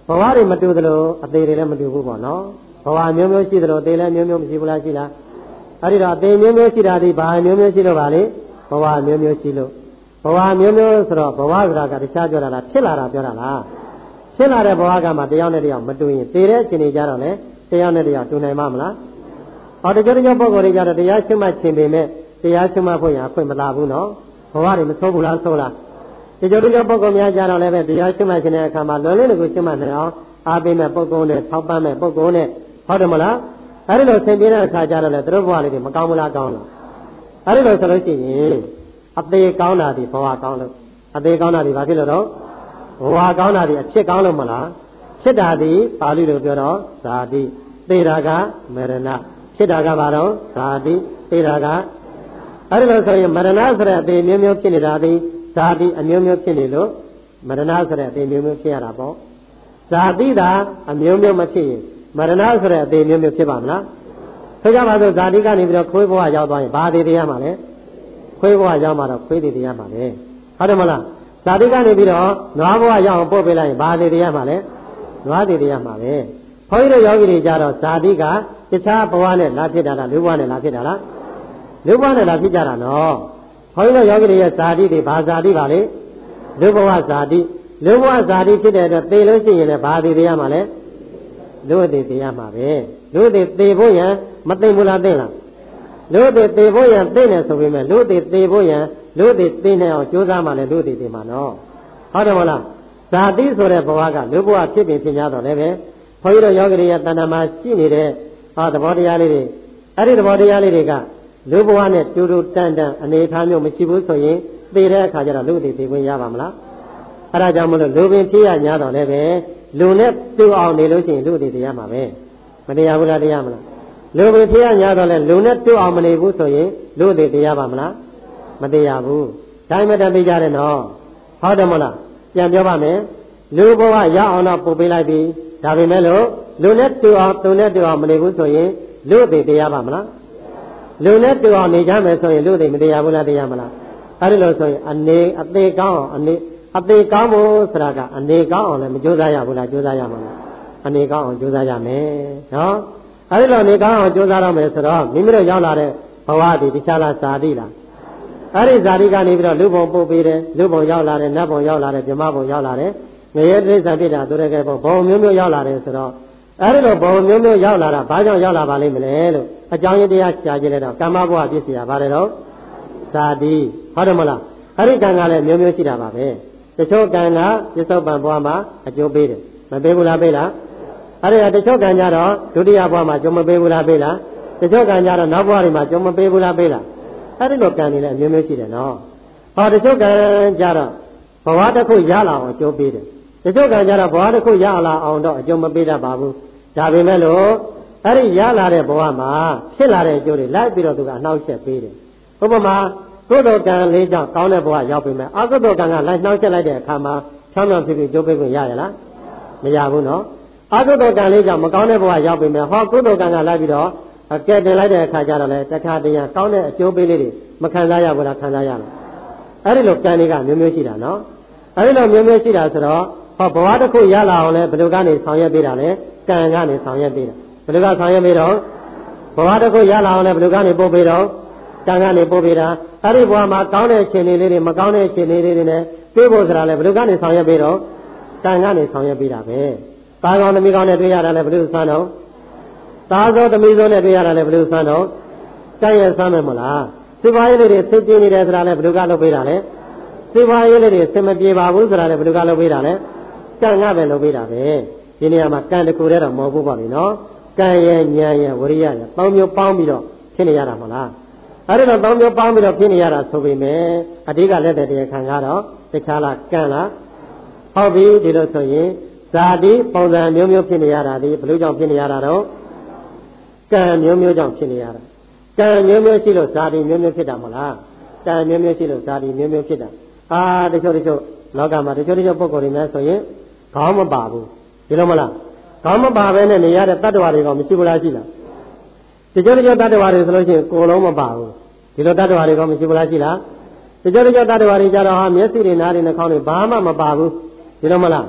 ဘဝတွေမတူသလိုအသေးတွေလည်းမတူဘူးပေါ့နော်ဘဝမျိုးမျိုးရှိသလိုအသေးလည်းမျိုးမျိုးမရှိဘူးလားရှိလားအဲ့ဒီတော့အသေးမျိုးမျိုးရှိတာဒီဘာမျိုးမျိုးရှိလို့ပါလေဘဝမျိုးမျိုးရှိလို့ဘဝမျိုးမျိုးဆိုတော့ဘဝဆိုတာကတခြားပြောတာလားဖြစ်လာတာပြောတာလားဖြစ်လာတဲ့ဘဝကမှတယောက်နဲ့တယောက်မတူရင်သေတဲ့အချိန်တွေကြတော့လေတယောက်နဲ့တယောက်တူနိုင်မှာမလားဟောတကယ်ပုဂ္ဂိုလ်တွေကြတော့တရားရှင်းမှချင်းပေမဲ့တရားရှင်းမှဖို့ရအခွင့်မလာဘူးနော်ဘဝတွေမဆိုးဘူးလားဆိုးလားဒီကြိုပုဂ္ဂိုလ်များကြတော့လည်းပဲတရားရှင်းမှခြင်းတဲ့အခါမှာလွယ်လွယ်ကိုရှင်းမှနိုင်အောင်အားပေးမဲ့ပုဂ္ဂိုလ်နဲ့ထောက်ပံ့မဲ့ပုဂ္ဂိုလ်နဲ့ဟုတ်တယ်မလားအဲဒီလိုဆင်ပြေတဲ့အခါကျတော့လေသူတို့ဘဝလေးတွေမကောင်းဘူးလားကောင်းလားအဲဒီလိုဆိုလို့ရှိရင်အသေးကောင်းတာဒီဘဝကောင်းလို့အသေးကောင်းတာဒီဘာဖြစ်လို့တော့ဘဝကောင်းတာဒီအဖြစ်ကောင်းလို့မလားဖြစ်တာဒီပါဠိလိုပြောတော့ဇာတိသေတာကမရဏဖြစ်တာကဘာတော့ဇာတိသေတာကအဲဒီလိုဆိုရင်မရဏဆိုတဲ့အသေးမျိုးမျိုးဖြစ်နေတာဒီဇာတိအမျိုးမျိုးဖြစ်နေလို့မရဏဆိုတဲ့အသေးမျိုးမျိုးဖြစ်ရတာပေါ့ဇာတိသာအမျိုးမျိုးမဖြစ်ရင်မရဏဆိုတဲ့အသေးမျိုးမျိုးဖြစ်ပါမလားဆိုကြပါစို့ဇာတိကနေပြီးတော့ခွေးဘဝရောက်သွားရင်ဘာသေးတရားမှာလဲခွေးဘဝရောက်မှာတော့ခွေးသေးတရားမှာလဲဟုတ်တယ်မလားဇာတိကနေပြီးတော့နွားဘဝရောက်အောင်ပို့ပေးလိုက်ရင်ဘာသေးတရားမှာလဲနွားသေးတရားမှာပဲဘုန်းကြီးတို့ယောဂီတွေကြတော့ဇာတိကတခြားဘဝနဲ့လာဖြစ်တာလားလူဘဝနဲ့လာဖြစ်တာလားလူဘဝနဲ့လာဖြစ်ကြတာနော်ဘုန်းကြီးတို့ယောဂီတွေရဲ့ဇာတိတွေဘာဇာတိပါလဲလူဘဝဇာတိလူဘဝဇာတိဖြစ်တဲ့အတွက်သေလို့ရှိရင်လည်းဘာသေးတရားမှာလဲလူအသေးတရားမှာပဲလူအသေးသေဖို့ရန်မသိဘူးလားသိလားလူအသေးသေဖို့ရန်သိနေဆိုပေမဲ့လူအသေးသေဖို့ရန်လူအသေးသိနေအောင်ကြိုးစားမှလည်းလူအသေးသိမှာနော်ဟုတ်တယ်မလားဇာတိဆိုတဲ့ဘဝကလူဘဝဖြစ်ပြင်ဖြစ်ကြတော့လည်းပဲဘုန်းကြီးတို့ယောဂီတွေရဲ့တဏ္ဍာမှာရှိနေတဲ့သဘောတရားလေးတွေအဲ့ဒီသဘောတရားလေးတွေကလူဘဝနဲ့တူတူတန်တန်အနေထားမျိုးမရှိဘူးဆိုရင်သေတဲ့အခါကျတော့လူအသေးသိခွင့်ရပါမလားအဲ့ဒါကြောင့်မလို့လူပင်ဖြစ်ရညာတော့လည်းပဲလူနဲ့တူအောင်နေလို့ရှိရင်လူအသေးတရားမှာပဲမတရားဘူးလားတရားမလားလူပင်ဖြစ်ရညာတော့လည်းလူနဲ့တူအောင်မနေဘူးဆိုရင်လူအသေးတရားပါမလားမတရားဘူးဒါမှမဟုတ်သိကြတယ်နော်ဟုတ်တယ်မလားပြန်ပြောပါမယ်လူဘဝရအောင်တော့ပို့ပေးလိုက်ပြီဒါပေမဲ့လို့လူနဲ့တူအောင်သူနဲ့တူအောင်မနေဘူးဆိုရင်လူအသေးတရားပါမလားလူနဲ့တူအောင်နေကြမယ်ဆိုရင်လူအသေးမတရားဘူးလားတရားမလားအဲဒီလိုဆိုရင်အနေအသေးကောင်းအောင်အသေးကောင်းဖို့ဆိုတာကအနေကောင်းအောင်လည်းမကြိုးစားရဘူးလားကြိုးစားရမှာလားအနေကောင်းအောင်ကြိုးစားရမယ်နော်အဲဒီလိုအနေကောင်းအောင်ကြိုးစားတော့မယ်ဆိုတော့မိမိတို့ရောက်လာတဲ့ဘဝဒီတခြားလားဇာတိလားအဲဒီဇာတိကနေပြီးတော့လူဘုံပို့ပေးတယ်လူဘုံရောက်လာတယ်နတ်ဘုံရောက်လာတယ်ဗြဟ္မဘုံရောက်လာတယ်ငရဲတိစ္ဆာဖြစ်တာသူရကဲဘုံမျိုးမျိုးရောက်လာတယ်ဆိုတော့အဲဒီလိုဘုံမျိုးမျိုးရောက်လာတာဘာကြောင့်ရောက်လာပါလိမ့်မလဲလို့အကြောင်းရင်းတရားရှာကြည့်လိုက်တော့ကမ္မဘဝပြည့်စရာပါတယ်တော့ဇာတိဟုတ်တယ်မလားအဲဒီကံကလည်းမျိုးမျိုးရှိတာပါပဲတချို့ကံကပြစ္ဆုတ်ပံဘဝမှာအကျိုးပေးတယ်မပေးဘူးလားပေးလားအဲဒီတချို့ကံကြတော့ဒုတိယဘဝမှာကျုံမပေးဘူးလားပေးလားတချို့ကံကြတော့နောက်ဘဝတွေမှာကျုံမပေးဘူးလားပေးလားအဲဒီလိုကံတွေလည်းအမျိုးမျိုးရှိတယ်နော်ဟောတချို့ကံကြတော့ဘဝတစ်ခုရလာအောင်အကျိုးပေးတယ်တချို့ကံကြတော့ဘဝတစ်ခုရလာအောင်တော့အကျိုးမပေးတတ်ပါဘူးဒါပေမဲ့လို့အဲ့ဒီရလာတဲ့ဘဝမှာဖြစ်လာတဲ့အကျိုးတွေလိုက်ပြီးတော့သူကအနှောက်အယှက်ပေးတယ်ဥပမာကုသိုလ်ကံလေးကြောင့်ကောင်းတဲ့ဘဝရောက်ပြီမဲ့အကုသိုလ်ကံကလိုက်နှောက်ယှက်လိုက်တဲ့အခါမှာချမ်းသာဖြစ်ပြီးကျိုးပေးခွင့်ရရလားမရဘူးနော်အကုသိုလ်ကံလေးကြောင့်မကောင်းတဲ့ဘဝရောက်ပြီမဲ့ဟောကုသိုလ်ကံကလိုက်ပြီးတော့ကဲတင်လိုက်တဲ့အခါကျတော့လေတခါတည်းရကောင်းတဲ့အကျိုးပေးလေးတွေမခံစားရဘူးလားခံစားရလားအဲ့ဒီလိုကံတွေကမျိုးမျိုးရှိတာနော်အဲ့ဒီလိုမျိုးမျိုးရှိတာဆိုတော့ဟောဘဝတစ်ခုရလာအောင်လဲဘယ်လိုကနေဆောင်ရွက်ပေးတာလဲကံကနေဆောင်ရွက်ပေးတာဘယ်လိုကဆောင်ရွက်ပေးတော့ဘဝတစ်ခုရလာအောင်လဲဘယ်လိုကနေပို့ပေးတော့ကံကနေပို့ပေးတာအဲ့ဒီဘဝမှာကောင်းတဲ့အခြေအနေလေးတွေမကောင်းတဲ့အခြေအနေလေးတွေနဲ့ပြေးဖို့ဆိုတာလဲဘယ်လိုကနေဆောင်ရွက်ပေးတော့ကံကနေဆောင်ရွက်ပေးတာပဲသားကောင်းသမီးကောင်းနဲ့တွေ့ရတာလဲဘယ်လိုဆန်းတော့သားသောသမီးသောနဲ့တွေ့ရတာလဲဘယ်လိုဆန်းတော့ကံရဲ့ဆန်းမယ်မလားစိတ်ပါးရေးလေးတွေစိတ်ပြင်းနေတယ်ဆိုတာလဲဘယ်လိုကလုပ်ပေးတာလဲစိတ်ပါးရေးလေးတွေစင်မပြေပါဘူးဆိုတာလဲဘယ်လိုကလုပ်ပေးတာလဲကံကပဲလုပ်ပေးတာပဲဒီနေရာမှာကံတစ်ခုတည်းတော့မဟုတ်ဘူးပေါ့လေနော်ကံရဲ့ဉာဏ်ရဲ့ဝရိယရဲ့ပေါင်းမျိုးပေါင်းပြီးတော့ဖြစ်နေရတာမဟုတ်လားအဲ့ဒီတော့ပေါင်းမျိုးပေါင်းပြီးတော့ဖြစ်နေရတာဆိုပေမဲ့အဓိကလက်တဲ့တရားခံကတော့တခြားလားကံလားဟုတ်ပြီဒီလိုဆိုရင်ဇာတိပုံစံမျိုးမျိုးဖြစ်နေရတာဒီဘယ်လိုကြောင့်ဖြစ်နေရတာတော့ကံမျိုးမျိုးကြောင့်ဖြစ်နေရတာကံမျိုးမျိုးရှိလို့ဇာတိမျိုးမျိုးဖြစ်တာမဟုတ်လားကံမျိုးမျိုးရှိလို့ဇာတိမျိုးမျိုးဖြစ်တာတချို့လောကမှာတချို့ပုဂ္ဂိုလ်တွေများဆိုရင်ခေါင်းမပါဘူးဒီလိုမလားခေါင်းမပါဘဲနဲ့နေရတဲ့တတ္တဝါတွေကမရှိဘူးလားရှိလားတချို့တတ္တဝါတွေဆိုလို့ရှိရင်ကိုယ်လုံးမပါဘူးဒီလိုတတ္တဝါတွေကမရှိဘူးလားရှိလားတချို့တတ္တဝါတွေကြတော့မျက်စိတွေနားတွေနှာခေါင်းတွေဘာမှမပါဘူးဒီလိုမလား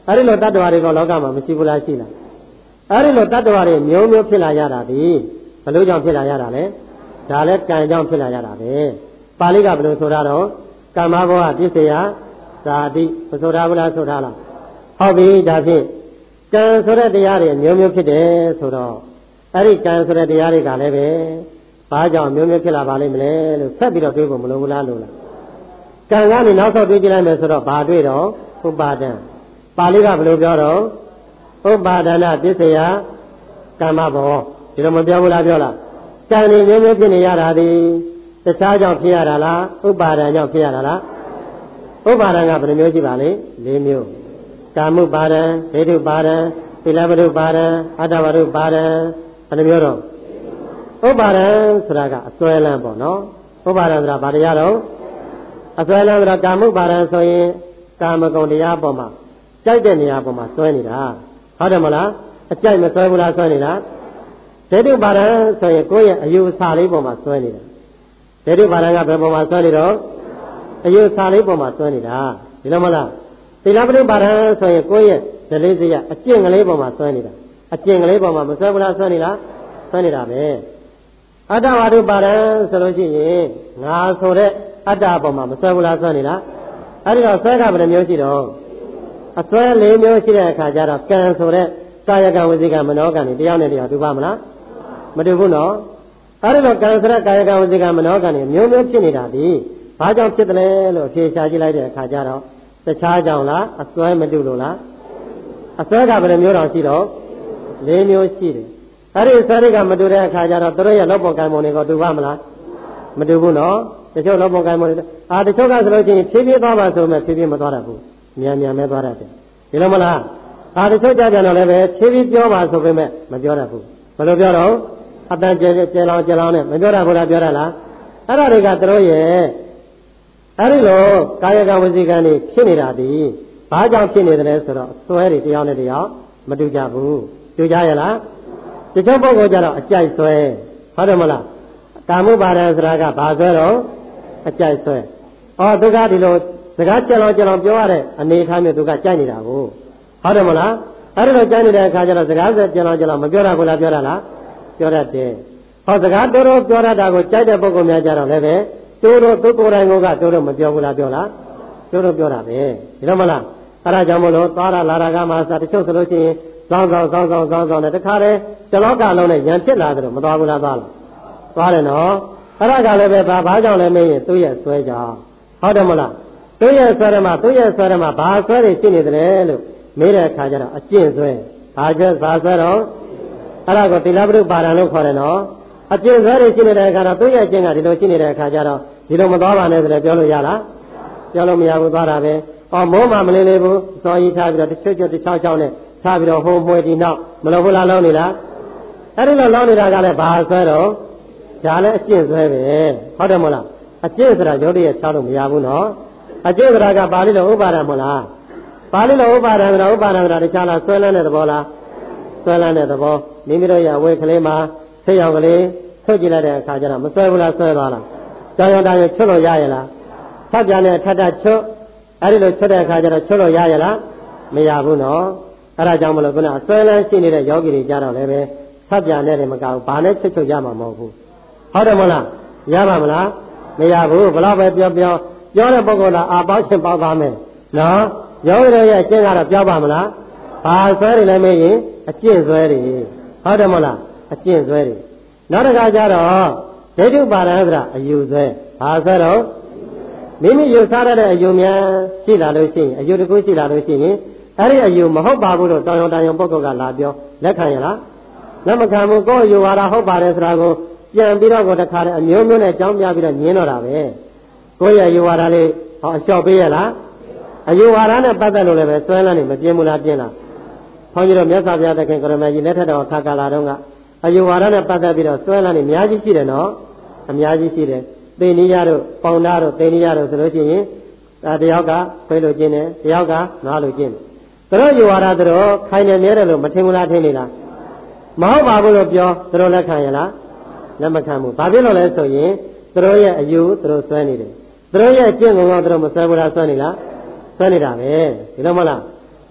အဲ့ဒီလိုတတ္တဝါတွေကလောကမှာမရှိဘူးလားရှိလားအဲ့ဒီလိုတတ္တဝါတွေမျိုးမျိုးဖြစ်လာရတာဒီဘယ်လိုကြောင့်ဖြစ်လာရတာလဲဒါလည်းကံကြောင့်ဖြစ်လာရတာပဲပါဠိကဘယ်လိုဆိုတာတော့ကမ္မဘောဟပစ္စယဇာတိမဆိုတာဘူးလားဆိုတာလားဟုတ်ပြီဒါဖြင့်ကံဆိုတဲ့တရားတွေမျိုးမျိုးဖြစ်တယ်ဆိုတော့အဲ့ဒီကံဆိုတဲ့တရားတွေကလည်းပဲဘာကြောင့်မျိုးမျိုးဖြစ်လာပါလိမ့်မလဲလို့ဆက်ပြီးတော့တွေးဖို့မလိုဘူးလားလို့လားကံကနေနောက်ဆုံးတွေးကြည့်လိုက်မယ်ဆိုတော့ဘာတွေးတော့ဥပါဒံပါဠိကဘယ်လိုပြောတော့ဥပါဒနာပစ္စယကမ္မဘောဒီလိုမပြောဘူးလားပြောလားကံနေမျိုးမျိုးဖြစ်နေရတာဒီတခြားကြောင့်ဖြစ်ရတာလားဥပါဒံကြောင့်ဖြစ်ရတာလားဥပါဒံကဘယ်နှမျိုးရှိပါလဲ၄မျိုးကာမုပါဒံဒိဋ္ဌုပါဒံသီလပတုပါဒံအတ္တဝတုပါဒံဘယ်နှမျိုးတော့ဥပါဒံဆိုတာကအစွဲလန်းပေါ့နော်ဥပါဒံဆိုတာဘာတရားတော့အစွဲလန်းဆိုတာကာမုပါဒံဆိုရင်ကာမဂုဏ်တရားပေါ်မှာကြိုက်တဲ့နေရာပေါ်မှာစွဲနေတာဟုတ်တယ်မလားအကြိုက်မစွဲဘူးလားစွဲနေတာဒိဋ္ဌုပါဒံဆိုရင်ကိုယ့်ရဲ့အယူအဆလေးပေါ်မှာစွဲနေတာဒိဋ္ဌုပါဒံကဘယ်ပေါ်မှာစွဲနေတော့အယူအဆလေးပေါ်မှာစွဲနေတာဒီလိုမလားသီလပရိပါဒံဆိုရင်ကိုယ့်ရဲ့ဓလေ့စရအကျင့်ကလေးပေါ်မှာစွဲနေတာအကျင့်ကလေးပေါ်မှာမစွဲဘူးလားစွဲနေလားစွဲနေတာပဲအတ္တဝါဒုပါဒံဆိုလို့ရှိရင်ငါဆိုတဲ့အတ္တပေါ်မှာမစွဲဘူးလားစွဲနေလားအဲ့ဒီတော့စွဲကဘယ်နှမျိုးရှိတော့အစွဲ၄မျိုးရှိတဲ့အခါကျတော့ကံဆိုတဲ့ကာယကံဝစီကံမနောကံတွေတရားနဲ့တရားတူပါမလားမတူဘူးနော်အဲ့ဒီတော့ကံဆိုတဲ့ကာယကံဝစီကံမနောကံတွေမျိုးမျိုးဖြစ်နေတာဒီဘာကြောင့်ဖြစ်တယ်လဲလို့အဖြေရှာကြည့်လိုက်တဲ့အခါကျတော့တခြားကြောင့်လားအစွဲမတူလို့လားအစွဲကဘယ်နှမျိုးတောင်ရှိတော့၄မျိုးရှိတယ်အဲ့ဒီစွဲတွေကမတူတဲ့အခါကျတော့သူတို့ရဲ့လောဘကံပုံတွေကတူပါမလားမတူဘူးနော်တချို့လောဘကံပုံတွေတချို့ကဆိုလို့ချင်းဖြည်းဖြည်းသွားပါဆိုမှဖြည်းဖြည်းမသွားတတ်ဘူးမြန်မြန်ပဲသွားတတ်တယ်ဒီလိုမလားတချို့ကြပြန်တော့လည်းပဲဖြည်းဖြည်းပြောပါဆိုပေမဲ့မပြောတတ်ဘူးဘယ်လိုပြောတော့အတန်ကျဲလောင်းနဲ့မပြောတတ်ဘူးလားပြောတတ်လားအဲ့ဒါတွေကသူတို့ရဲ့အဲ့ဒီလိုကာယကံဝစီကံတွေဖြစ်နေတာဒီဘာကြောင့်ဖြစ်နေတယ်လဲဆိုတော့စွဲတွေတရားနဲ့တရားမတူကြဘူးတူကြရလားတချို့ပုဂ္ဂိုလ်ကြတော့အကြိုက်စွဲဟုတ်တယ်မလားကာမုပါဒံဆိုတာကဘာစွဲတော့အကြိုက်စွဲသူကဒီလိုစကားကြလောင်ပြောရတဲ့အနေထားမျိုးသူကကြိုက်နေတာကိုဟုတ်တယ်မလားအဲ့ဒီလိုကြိုက်နေတဲ့အခါကျတော့စကားကြလောင်မပြောတာကိုလားပြောတာလားပြောတတ်တယ်စကားတိုးပြောတတ်တာကိုကြိုက်တဲ့ပုဂ္ဂိုလ်များကြတော့လည်းပဲတိုးသူကိုယ်တိုင်ကတိုးမပြောဘူးလားပြောလားတိုးပြောတာပဲဒီလိုမလားအဲ့ဒါကြောင့်မလို့သွားရလာတာကမှစတချို့ဆိုလို့ရှိရင်စောင်းနဲ့တခါတည်းတလောကလုံးနဲ့ရံဖြစ်လာတယ်လို့မသွားဘူးလားသွားတယ်နော်အဲ့ဒါကလည်းပဲဘာကြောင့်လဲမင်းရင်သူ့ရဲ့ဆွဲကြောင့်ဟုတ်တယ်မလားသူ့ရဲ့ဆွဲရမှာဘာဆွဲတွေရှိနေတယ်လို့မေးတဲ့အခါကျတော့အကျင့်ဆွဲဘာဆွဲတော့အဲ့ဒါကိုသီလပရိပါဒံလို့ခေါ်တယ်နော်အကျင့်ဆွဲတွေရှိနေတဲ့အခါတော့သူ့ရဲ့အကျင့်ကဒီလိုရှိနေတဲ့အခါကျတော့ဒီလိုမသွားပါနဲ့ဆိုလည်းပြောလို့ရလားပြောလို့မရဘူးသွားတာပဲမိုးမှမလင်းလေးဘူးစော်ကြီးထားပြီးတော့တစ်ချွတ်တစ်ချောင်းချောင်းနဲ့ထားပြီးတော့ဟိုမွေဒီနောက်မလို့ဘူးလားလောင်းနေလားအဲ့ဒီလိုလောင်းနေတာကလည်းဘာဆွဲတော့ဒါလည်းအကျင့်ဆွဲပဲဟုတ်တယ်မလားအကျင့်ဆိုတာရုပ်တရက်ချောင်းလို့မရဘူးနော်အကျင့်ဆိုတာကပါဠိလိုဥပါဒံမလားပါဠိလိုဥပါဒံဆိုတာတခြားလားဆွဲလန်းတဲ့သဘောလားဆွဲလန်းတဲ့သဘောမိမိတို့ရဲ့အဝေးကလေးမှာဆိတ်ရောင်ကလေးထုတ်ကြည့်လိုက်တဲ့အခါကျတော့မဆွဲဘူးလားဆွဲသွားလားကြောင်တာရချွတ်လို့ရရဲ့လားထပ်ပြန်နဲ့ထပ်ချွတ်အဲ့ဒီလိုချွတ်တဲ့အခါကျတော့ချွတ်လို့ရရဲ့လားမရဘူးနော်အဲ့ဒါကြောင့်မလို့ခုနဆွဲလန်းရှိနေတဲ့ယောဂီတွေကြတော့လည်းပဲထပ်ပြန်နဲ့တယ်မကောက်ဘာနဲ့ချွတ်ရမှာမဟုတ်ဘူးဟုတ်တယ်မလားရပါမလားမရဘူးဘလောက်ပဲပြောတဲ့ပုဂ္ဂိုလ်လားပေါက်ချင်းပေါက်သွားမယ်နော်ယောဂီတွေရဲ့အကျင့်ကတော့ပြောပါမလားဘာဆွဲတွေလဲမေးရင်အကျင့်ဆွဲတွေဟုတ်တယ်မလားအကျင့်ဆွဲတွေနောက်တစ်ခါကျတော့ဒိဋ္ဌုပါဒံဆိုတာအယူဆွဲဘာဆွဲတော့မိမိယူဆရတဲ့အယူများရှိလာလို့ရှိရင်အယူတစ်ခုရှိလာလို့ရှိရင်အဲ့ဒီအယူမဟုတ်ပါဘူးလို့တောင်ယုံပုဂ္ဂိုလ်ကလာပြောလက်ခံရလားလက်မခံဘူးကိုယ်အယူဝါဒဟုတ်ပါတယ်ဆိုတာကိုပြန်ပြီးတော့ကိုတခါတည်းအမျိုးမျိုးနဲ့ကြောင်းပြပြီးတော့ညင်းတော့တာပဲကိုယ့်ရဲ့အယူဝါဒလေးအလျှော့ပေးရလားအယူဝါဒနဲ့ပတ်သက်လို့လည်းပဲဆွဲလန်းနေမပြင်းဘူးလားပြင်းလားဘုန်းကြီးတို့မြတ်စွာဘုရားသခင်ကရမကြီးလက်ထက်တော်ခါကာလာတုန်းကအယူဝါဒနဲ့ပတ်သက်ပြီးတော့ဆွဲလန်းနေအများကြီးရှိတယ်နော်အများကြီးရှိတယ်သေနိယတို့ပေါင်သားတို့သေနိယတို့ဆိုလို့ရှိရင်တယောက်ကခွေးလိုကျင်းတယ်တယောက်ကငါးလိုကျင်းတယ်သူတို့ယူဝါဒသူတို့ခိုင်နေမြဲတယ်လို့မထင်ဘူးလားထင်နေလားမဟုတ်ပါဘူးလို့ပြောသူတို့လက်ခံရလားလက်မခံဘူးဘာဖြစ်လို့လဲဆိုရင်သူတို့ရဲ့အယူသူတို့ဆွဲနေတယ်သူတို့ရဲ့အကျင့်ကောင်သူတို့မဆွဲဘူးလားဆွဲနေလားဆွဲနေတာပဲဒီလိုမလားဟ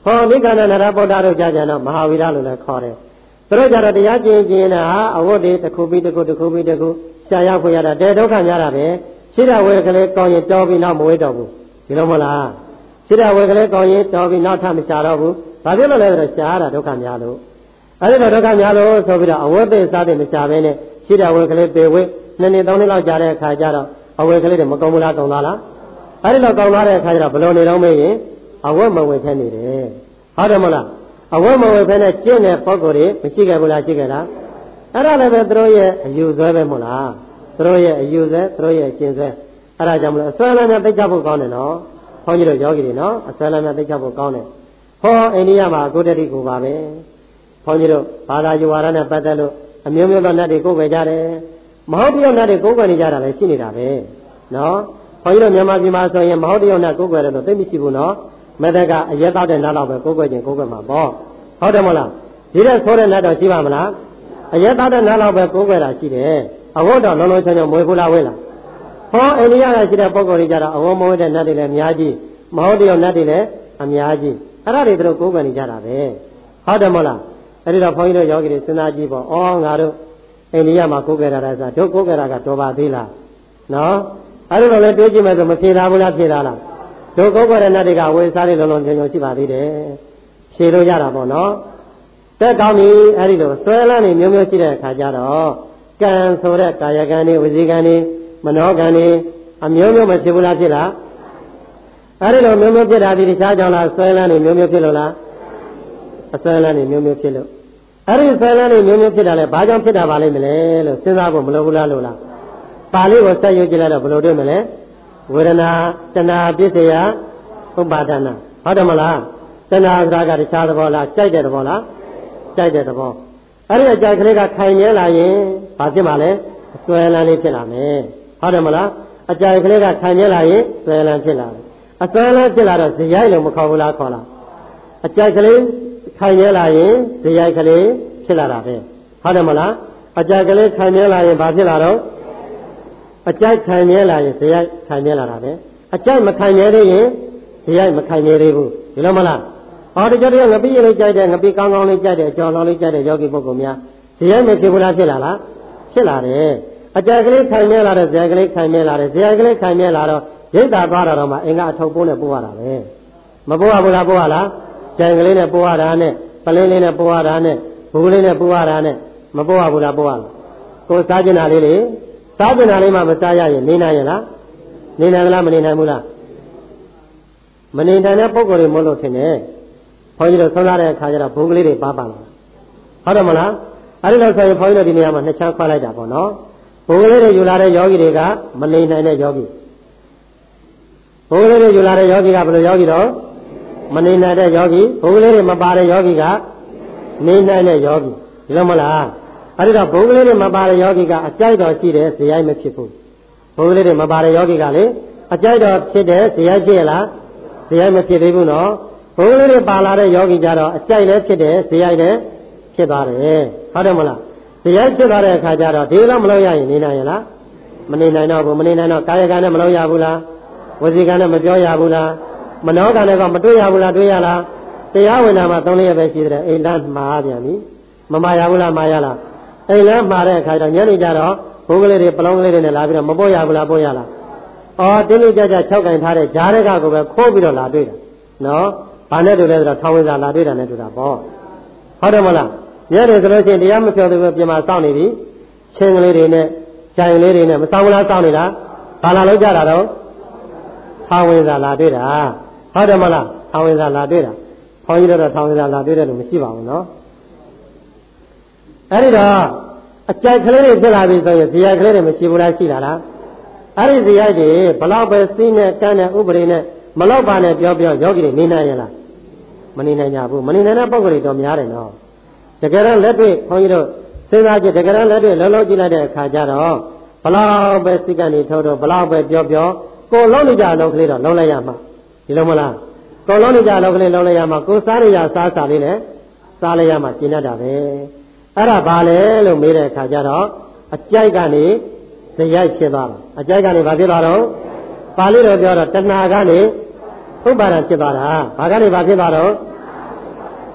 ဟောနိက္ခဏနာရဗုဒ္ဓတို့ကြာကြတော့မဟာဝီရလို့လည်းခေါ်တယ်သူတို့ကြတော့တရားကျင့်နေတာဟာအဝတ်တွေတစ်ခုပြီးတစ်ခုတစ်ခုပြီးတစ်ခုရှားရောက်ဖွေရတာတဲဒုက္ခများတာပဲရှိတဲ့ဝေကလေးကောင်းရင်တော်ပြီးနောက်မဝေးတော့ဘူးဒီလိုမဟုတ်လားရှိတဲ့ဝေကလေးကောင်းရင်တော်ပြီးနောက်ထမရှာတော့ဘူးဘာဖြစ်လို့လဲဆိုတော့ရှားရတာဒုက္ခများလို့အဲဒီတော့ဒုက္ခများလို့ဆိုပြီးတော့အဝတ်သိစားတဲ့မရှားဘဲနဲ့ရှိတဲ့ဝေကလေးပေဝေး2 နှစ် 3 နှစ်လောက်ကြာတဲ့အခါကျတော့အဝေကလေးတွေမကောင်းဘူးလားကောင်းသားလားအဲဒီတော့ကောင်းသားတဲ့အခါကျတော့ဘယ်လိုနေတော့မေးရင်အဝတ်မဝေဖဲနေတယ်ဟုတ်တယ်မလားအဝတ်မဝေဖဲနဲ့ကျင့်တဲ့ပုဂ္ဂိုလ်တွေမရှိခဲ့ဘူးလားရှိခဲ့လားအဲ့ဒါလည်းပဲသူတို့ရဲ့အယူဆွဲပဲမဟုတ်လားသူတို့ရဲ့အယူဆွဲသူတို့ရဲ့အကျင့်ဆွဲအဲ့ဒါကြောင့်မလို့အစွဲလမ်းများသိချဖို့ကောင်းတယ်နော်ဘုန်းကြီးတို့ယောဂီတွေနော်အစွဲလမ်းများသိချဖို့ကောင်းတယ်ဟောအိန္ဒိယမှာအကုတ္တတိကိုပါပဲဘုန်းကြီးတို့ဘာသာယူဝါဒနဲ့ပတ်သက်လို့အမျိုးမျိုးသောနတ်တွေကိုယ်ွယ်ကြတယ်မဟုတ်တယောက်နတ်တွေကိုယ်ွယ်နေကြတာလည်းရှိနေတာပဲနော်ဘုန်းကြီးတို့မြန်မာပြည်မှာဆိုရင်မဟုတ်တယောက်နတ်ကိုယ်ွယ်တယ်လို့သိမရှိဘူးနော်မတက်ကအရက်တောက်တဲ့နတ်တော့ပဲကိုယ်ွယ်ခြင်းကိုယ်ွယ်မှာပေါ့ဟုတ်တယ်မဟုတ်လားဒီတဲ့ဆိုတဲ့နတ်တော့ရှိပါမလားအရက်တောက်တဲ့နတ်တော့ပဲကိုယ်ွယ်တာရှိတယ်အဝတ်တော့လုံးလုံးချောချောမွေးဘူးလားဝဲလားဟောအိန္ဒိယကရှိတဲ့ပုဂ္ဂိုလ်တွေကြတော့အဝတ်မဝဲတဲ့နတ်တွေလည်းအများကြီးမဟုတ်တယောက်နတ်တွေလည်းအများကြီးအဲ့ဒါတွေသူတို့ကိုယ်ွယ်နေကြတာပဲဟုတ်တယ်မဟုတ်လားအဲ့ဒီတော့ဘုန်းကြီးတို့ယောဂီတွေစဉ်းစားကြည့်ပေါ့ဩငါတို့အိန္ဒိယမှာကိုယ်ွယ်တာလဲဆိုတို့ကိုယ်ွယ်တာကတော်ပါသေးလားနော်အဲ့ဒီတော့လည်းတွေးကြည့်မယ်ဆိုမဖြေတာဘူးလားဖြေတာလားတို့ကိုယ်ွယ်တဲ့နတ်တွေကဝေစားတွေလုံးလုံးချောချောရှိပါသေးတယ်ဖြေလို့ရတာပေါ့နော်တက်ကောင်းပြီအဲ့ဒီလိုဆွဲလန်းနေမျိုးမျိုးရှိတဲ့အခါကျတော့ကံဆိုတဲ့ကာယကံတွေဝစီကံတွေမနောကံတွေအမျိုးမျိုးမဖြစ်ဘူးလားဖြစ်လားအဲ့ဒီလိုမျိုးမျိုးဖြစ်တာဒီတခြားကြောင့်လားဆွဲလန်းနေမျိုးမျိုးဖြစ်လို့လားအဆွဲလန်းနေမျိုးမျိုးဖြစ်လို့အဲ့ဒီဆွဲလန်းနေမျိုးမျိုးဖြစ်တာလဲဘာကြောင့်ဖြစ်တာပါလိမ့်မလဲလို့စဉ်းစားဖို့မလိုဘူးလားလို့လားပါဠိကိုဆက်ရွတ်ကြည့်လိုက်တော့ဘယ်လိုတွေ့မလဲဝေဒနာတဏှာပစ္စယဥပါဒနာဟုတ်တယ်မလားတဏှာဆိုတာကတခြားသဘောလားကြိုက်တဲ့သဘောလားကြိုက်တဲ့သဘောအဲ့ဒီအကြိုက်ကလေးကခိုင်မြဲလာရင်ဘာဖြစ်မှာလဲအဆွဲလန်းလေးဖြစ်လာမယ်ဟုတ်တယ်မလားအကြိုက်ကလေးကခိုင်မြဲလာရင်ဆွဲလန်းဖြစ်လာတယ်အဆွဲလန်းဖြစ်လာတော့ဇယိုက်လို့မခေါ်ဘူးလားခေါ်လားအကြိုက်ကလေးခိုင်မြဲလာရင်ဇယိုက်ကလေးဖြစ်လာတာပဲဟုတ်တယ်မလားအကြိုက်ကလေးခိုင်မြဲလာရင်ဘာဖြစ်လာတော့အကြိုက်ခိုင်မြဲလာရင်ဇယိုက်ခိုင်မြဲလာတာပဲအကြိုက်မခိုင်မြဲသေးရင်ဇယိုက်မခိုင်မြဲသေးဘူးဒီလိုမလားဟောဒီကြတဲ့ငပိလေးကြိုက်တဲ့ငပိကောင်းကောင်းလေးကြိုက်တဲ့အကျော်လောင်းလေးကြိုက်တဲ့ယောဂီပုဂ္ဂိုလ်များဇယိုက်မဖြစ်ဘူးလားဖြစ်လာလားဖြစ်လာတယ်အကြိုက်ကလေးခိုင်မြဲလာတဲ့ဇယိုက်ကလေးခိုင်မြဲလာတယ်ဇယိုက်ကလေးခိုင်မြဲလာတော့ရိတ်တာသွားတော့မှအင်္ဂါအထုပ်ပိုးနဲ့ပို့ရတာပဲမပို့ရဘူးလားပို့ရလားကြိုက်ကလေးနဲ့ပို့ရတာနဲ့ပလင်းလေးနဲ့ပို့ရတာနဲ့ဘူးလေးနဲ့ပို့ရတာနဲ့မပို့ရဘူးလားပို့ရလားကိုစားကျင်တာလေးလေစားကျင်တာလေးမှမစားရရင်နေနိုင်ရလားနေနိုင်လားမနေနိုင်ဘူးလားမနေနိုင်တဲ့ပုံကိုယ်တွေမလို့ထင်တယ်ဘုန်းကြီးတို့ဆုံးလာတဲ့အခါကျတော့ဘုံကလေးတွေပါပါလာဟုတ်တယ်မလားအဲဒီလိုဆိုရင်ဘုန်းကြီးတို့ဒီနေရာမှာနှစ်ချမ်းခွဲလိုက်တာပေါ့နော်ဘုံကလေးတွေယူလာတဲ့ယောဂီတွေကမနေနိုင်တဲ့ယောဂီဘုံကလေးတွေယူလာတဲ့ယောဂီကဘယ်လိုယောဂီတော့မနေနိုင်တဲ့ယောဂီဘုံကလေးတွေမပါတဲ့ယောဂီကနေနိုင်တဲ့ယောဂီဒီလိုမလားအဲဒီတော့ဘုံကလေးတွေမပါတဲ့ယောဂီကအကြိုက်တော်ရှိတယ်ဇယိုက်မဖြစ်ဘူးဘုံကလေးတွေမပါတဲ့ယောဂီကလေအကြိုက်တော်ဖြစ်တယ်ဇယိုက်ဖြစ်လားဇယိုက်မဖြစ်သေးဘူးနော်ဘုံကလေးတွေပါလာတဲ့ယောဂီကြတော့အကြိုက်လည်းဖြစ်တယ်ဇယိုက်လည်းဖြစ်သွားတယ်ဟုတ်တယ်မလားဇယိုက်ဖြစ်သွားတဲ့အခါကျတော့ဒီလိုမလုပ်ရရင်နေနိုင်ရလားမနေနိုင်တော့ဘူးမနေနိုင်တော့ကာယကံနဲ့မလုပ်ရဘူးလားဝစီကံနဲ့မပြောရဘူးလားမနောကံနဲ့ကမတွေ့ရဘူးလားတွေ့ရလားတရားဝင်တာမှ3 ရက်ပဲရှိတယ်အိမ်လမ်းမှားပြန်ပြီမမာရဘူးလားမာရလားအိမ်လမ်းမှားတဲ့အခါကျတော့ညနေကျတော့ဘုံကလေးတွေပလောင်းကလေးတွေနဲ့လာပြီးတော့မပို့ရဘူးလားပို့ရလားအော်တင်းတင်းကြပ်ကြပ်6ကင်ထားတဲ့ဂျားတဲ့ကကိုပဲခိုးပြီးတော့လာတွေ့တာနော်ဘာနဲ့တူလဲဆိုတော့ထောင်ဝင်စာလာတွေ့တာနဲ့တူတာပေါ့ဟုတ်တယ်မလားညနေဆိုလို့ရှိရင်တရားမပြောသေးဘူးပြင်မှာစောင့်နေပြီချင်းကလေးတွေနဲ့ဂျိုင်လေးတွေနဲ့မစောင့်ဘူးလားစောင့်နေတာဘာလာလောက်ကြတာတော့ထောင်ဝင်စာလာတွေ့တာဟုတ်တယ်မလားထောင်ဝင်စာလာတွေ့တာဘုန်းကြီးတို့တော့ထောင်ဝင်စာလာတွေ့တယ်လို့မရှိပါဘူးနော်အဲ့ဒီတော့အကြိုက်ကလေးတွေဖြစ်လာပြီဆိုရင်ဇယိုက်ကလေးတွေမရှိဘူးလားရှိလာလားအဲ့ဒီဇယိုက်တွေဘလောက်ပဲစီးနဲ့ကန်းနဲ့ဥပဒေနဲ့မလောက်ပါနဲ့ပြောယောဂီတွေနေနိုင်ရလားမနေနိုင်ကြဘူးမနေနိုင်တဲ့ပုံစံတွေတော့များတယ်နော်တကယ်တော့လက်တွေ့ဘုန်းကြီးတို့စဉ်းစားကြည့်တကယ်တော့လက်တွေ့လုံးလုံးကြည့်လိုက်တဲ့အခါကျတော့ဘလောက်ပဲစိတ်ကနေထုတ်တော့ဘလောက်ပဲပြောကိုလုံးနေကြအလုပ်ကလေးတော့လုံးလိုက်ရမှာဒီလိုမလားကိုလုံးနေကြအလုပ်ကလေးလုံးလိုက်ရမှာကိုစားရရစားစားလေးနဲ့စားလိုက်ရမှာကျင်တတ်တာပဲအဲ့ဒါဘာလဲလို့မေးတဲ့အခါကျတော့အကြိုက်ကနေဇယိုက်ဖြစ်သွားတာအကြိုက်ကနေဘာဖြစ်သွားတော့ပါဠိတော်ပြောတော့တဏှာကနေဥပါဒံဖြစ်သွားတာဘာကနေဘာဖြစ်သွားတော့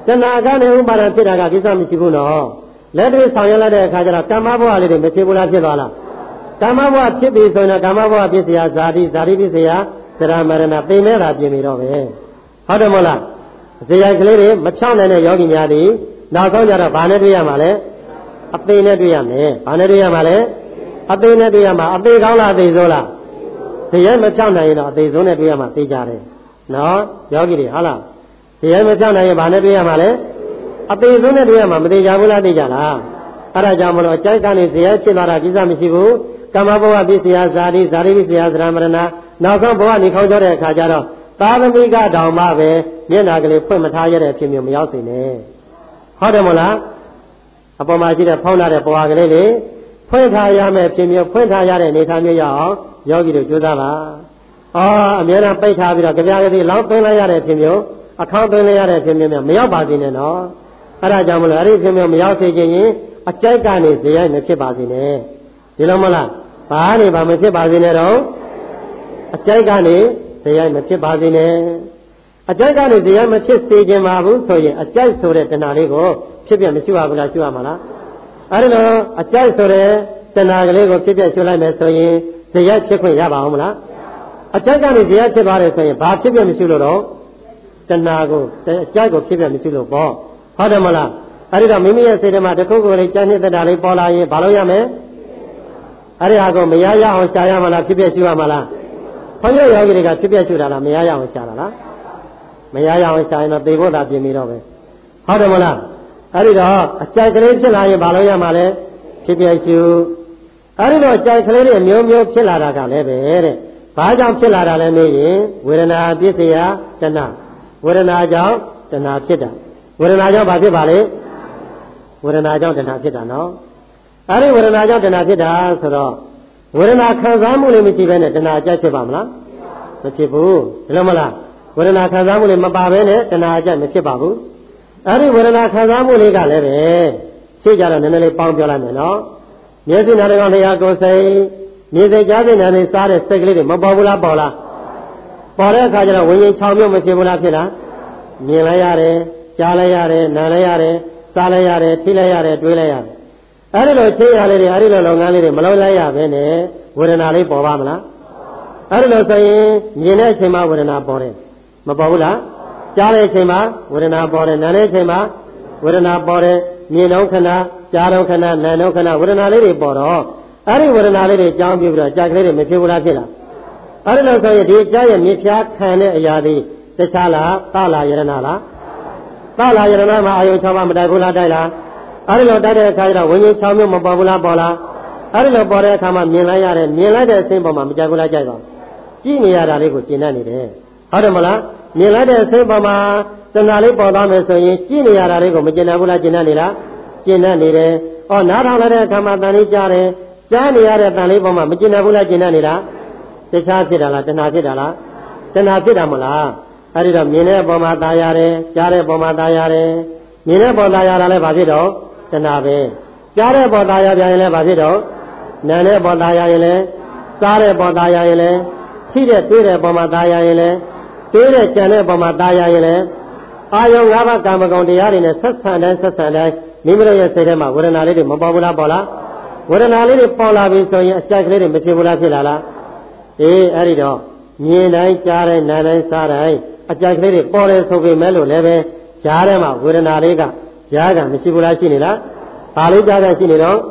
တဏှာကနေဥပါဒံဖြစ်တာကကိစ္စမရှိဘူးနော်လက်တွေ့ဆောင်ရွက်လိုက်တဲ့အခါကျတော့ကမ္မဘဝလေးတွေမဖြစ်ဘူးလားဖြစ်သွားလားကမ္မဘဝဖြစ်ပြီဆိုရင်ကမ္မဘဝဖြစ်เสียဇာတိဖြစ်เสียသရမရဏသိမဲ့တာပြင်ပြီတော့ပဲဟုတ်တယ်မဟုတ်လားဇေယျကလေးတွေမဖြောင်းနိုင်တဲ့ယောဂီများသည်နောက်ဆုံးကြတော့ဘာနဲ့တွေ့ရမှာလဲအသေးနဲ့တွေ့ရမယ်ဘာနဲ့တွေ့ရမှာလဲအသေးနဲ့တွေ့ရမှာအသေးကောင်းလားအသေးဆိုးလားဇေယျမဖြောင်းနိုင်ရင်တော့အသေးဆုံးနဲ့တွေ့ရမှာသိကြတယ်နော်ယောဂီတွေဟုတ်လားဇေယျမဖြောင်းနိုင်ရင်ဘာနဲ့တွေ့ရမှာလဲအသေးဆုံးနဲ့တွေ့ရမှာမသိကြဘူးလားသိကြလားအဲ့ဒါကြောင့်မလို့အကြိုက်ကနေဇေယျဖြစ်လာတာကိစ္စမရှိဘူးကမ္မဘဝဖြစ်เสียဇာတိဖြစ်เสียသရမရဏနောက်ဆုံးဘဝနေခေါင်းကြောတဲ့အခါကျတော့သာသမီကတောင်မှပဲမျက်နာကလေးဖွင့်မထားရတဲ့အဖြစ်မျိုးမရောက်စေနဲ့ဟုတ်တယ်မို့လားအပေါ်မှာရှိတဲ့ဖောင်းလာတဲ့ဘဝကလေးတွေဖွင့်ထားရမယ်ဖြစ်မျိုးဖွင့်ထားရတဲ့အနေထားမျိုးရအောင်ယောဂီတို့ကြိုးစားပါအများအားပိတ်ထားပြီးတော့ကြပြားကလေးလောင်းပင်းလိုက်ရတဲ့ဖြစ်မျိုးအခေါင်းပင်းလိုက်ရတဲ့ဖြစ်မျိုးမရောက်ပါစေနဲ့နော်အဲ့ဒါကြောင့်မလို့အဲ့ဒီဖြစ်မျိုးမရောက်စေခြင်းရင်အကြိုက်ကနေဇေယျမဖြစ်ပါစေနဲ့ဒီလိုမလားဘာနေပါမဖြစ်ပါစေနဲ့တော့အကြိုက်ကနေဇေယျမဖြစ်ပါစေနဲ့အကြိုက်ကနေဇေယျမဖြစ်စေခြင်းပါဘူးဆိုရင်အကြိုက်ဆိုတဲ့တဏှာလေးကိုဖြစ်ပြမရှိပါဘူးလားရှိရမှာလားအဲ့ဒါလို့အကြိုက်ဆိုတဲ့တဏှာကလေးကိုဖြစ်ပြရှိလိုက်မယ်ဆိုရင်ဇေယျဖြစ်ခွင့်ရပါအောင်မလားအကြိုက်ကနေဇေယျဖြစ်သွားတယ်ဆိုရင်ဘာဖြစ်ပြမရှိလို့တော့တဏှာကိုအကြိုက်ကိုဖြစ်ပြမရှိလို့ပေါ့ဟုတ်တယ်မလားအဲ့ဒါမိမိရဲ့စိတ်ထဲမှာတစ်ခုခုလေးကြမ်းနှစ်တာလေးပေါ်လာရင်ဘာလို့ရမလဲအဲ့ဒီဟာကိုမရရအောင်ရှာရမလားဖြစ်ပြရှိရမလားဘုန်းကြီးယောဂီတွေကဖြစ်ပြရှိတာလားမရရအောင်ရှာတာလားမရရအောင်ရှာရင်တော့သေဖို့သာပြင်ပြီးတော့ပဲဟုတ်တယ်မလားအဲ့ဒီတော့အကြိုက်ကလေးဖြစ်လာရင်ဘာလို့ရမှာလဲဖြစ်ပြရှိအဲ့ဒီတော့အကြိုက်ကလေးတွေမျိုးမျိုးဖြစ်လာတာကလည်းပဲတဲ့ဘာကြောင့်ဖြစ်လာတာလဲမေးရင်ဝေဒနာပစ္စယတဏဝေဒနာကြောင့်တဏဖြစ်တာဝေဒနာကြောင့်ဘာဖြစ်ပါလဲဝေဒနာကြောင့်တဏဖြစ်တာနော်အဲ့ဒီဝေဒနာကြောင့်တဏဖြစ်တာဆိုတော့ဝေဒနာခံစားမှုလေးမရှိဘဲနဲ့တဏအကြိုက်ဖြစ်ပါမလားမဖြစ်ဘူးဒီလိုမလားဝေဒနာခံစားမှုလေးမပါဘဲနဲ့တဏအကြိုက်မဖြစ်ပါဘူးအဲ့ဒီဝေဒနာခံစားမှုလေးကလည်းပဲရှင်းကြတော့နည်းနည်းလေးပေါင်းပြောလိုက်မယ်နော်မျက်စိနားကောင်တရားကိုယ်စိတ်မြင်စိတ်ကြားစိတ်နားနဲ့စားတဲ့စိတ်ကလေးတွေမပေါ်ဘူးလားပေါ်လားပေါ်တဲ့အခါကျတော့ဝิญဉ်6မျိုးမဖြစ်ဘူးလားဖြစ်လားမြင်လိုက်ရတယ်ကြားလိုက်ရတယ်နားလိုက်ရတယ်စားလိုက်ရတယ်ထိလိုက်ရတယ်တွေးလိုက်ရတယ်အဲ့ဒီလိုချင်းရလေးတွေအဲ့ဒီလိုလုပ်ငန်းလေးတွေမလုပ်လိုက်ရဘဲနဲ့ဝေဒနာလေးပေါ်ပါမလားအဲ့ဒီလိုဆိုရင်မြင်တဲ့အချိန်မှာဝေဒနာပေါ်တယ်မပေါ်ဘူးလားကြားတဲ့အချိန်မှာဝေဒနာပေါ်တယ်နားတဲ့အချိန်မှာဝေဒနာပေါ်တယ်မြင်တော့ခဏကြားတော့ခဏနားတော့ခဏဝေဒနာလေးတွေပေါ်တော့အဲ့ဒီဝေဒနာလေးတွေကြောင်းပြပြီးတော့ကြာကလေးတွေမဖြစ်ဘူးလားဖြစ်လားအဲ့ဒီလိုဆိုရင်ဒီကြားရဲ့မြင်ဖြားခံတဲ့အရာတွေတခြားလားသလားယရဏလားသလားယရဏမှာအာယုံ6ပါးမတိုက်ဘူးလားတိုက်လားအဲ့ဒီလိုတိုက်တဲ့အခါကျတော့ဝิญဉ်6မျိုးမပေါ်ဘူးလားပေါ်လားအဲ့ဒီလိုပေါ်တဲ့အခါမှာမြင်လိုက်ရတယ်မြင်လိုက်တဲ့အစိမ့်ပေါ်မှာမကြိုက်ဘူးလားကြိုက်ပါကြည့်နေရတာလေးကိုကျင်တတ်နေတယ်ဟုတ်တယ်မလားမြင်လိုက်တဲ့အစိမ့်ပေါ်မှာတဏှာလေးပေါ်သွားမယ်ဆိုရင်ကြည့်နေရတာလေးကိုမကျင်တတ်ဘူးလားကျင်တတ်နေလားကျင်တတ်နေတယ်နားထောင်လိုက်တဲ့အခါမှာတန်လေးကြားတယ်ကြားနေရတဲ့တန်လေးပေါ်မှာမကျင်တတ်ဘူးလားကျင်တတ်နေလားတခြားဖြစ်တာလားတဏှာဖြစ်တာလားတဏှာဖြစ်တာမလားအဲ့ဒီတော့မြင်တဲ့အပေါ်မှာตายရတယ်ကြားတဲ့အပေါ်မှာตายရတယ်မြင်တဲ့ပေါ်ตายရတာလည်းဘာဖြစ်တော့တဏှာပဲကြားတဲ့ပေါ်ตายရပြန်ရင်လည်းဘာဖြစ်တော့နာတဲ့ပေါ်ตายရရင်လည်းစားတဲ့ပေါ်ตายရရင်လည်းထိတဲ့တွေးတဲ့ပေါ်မှာตายရရင်လည်းတွေးတဲ့ကြံတဲ့ပေါ်မှာตายရရင်လည်းအာယုံ၅ပါးကာမဂုဏ်တရားတွေနဲ့ဆက်ဆံတိုင်းမိမိတို့ရဲ့စိတ်ထဲမှာဝေဒနာလေးတွေမပေါ်ဘူးလားပေါ်လားဝေဒနာလေးတွေပေါ်လာပြီဆိုရင်အကြိုက်ကလေးတွေမဖြစ်ဘူးလားဖြစ်လာလားအဲ့ဒီတော့မြင်တိုင်းကြားတိုင်းနားတိုင်းစားတိုင်းအကြိုက်ကလေးတွေပေါ်တယ်ဆိုပေမဲ့လို့လည်းပဲကြားထဲမှာဝေဒနာလေးကကြားကမရှိဘူးလားရှိနေလားဘာလေးကြားကရှိနေတော့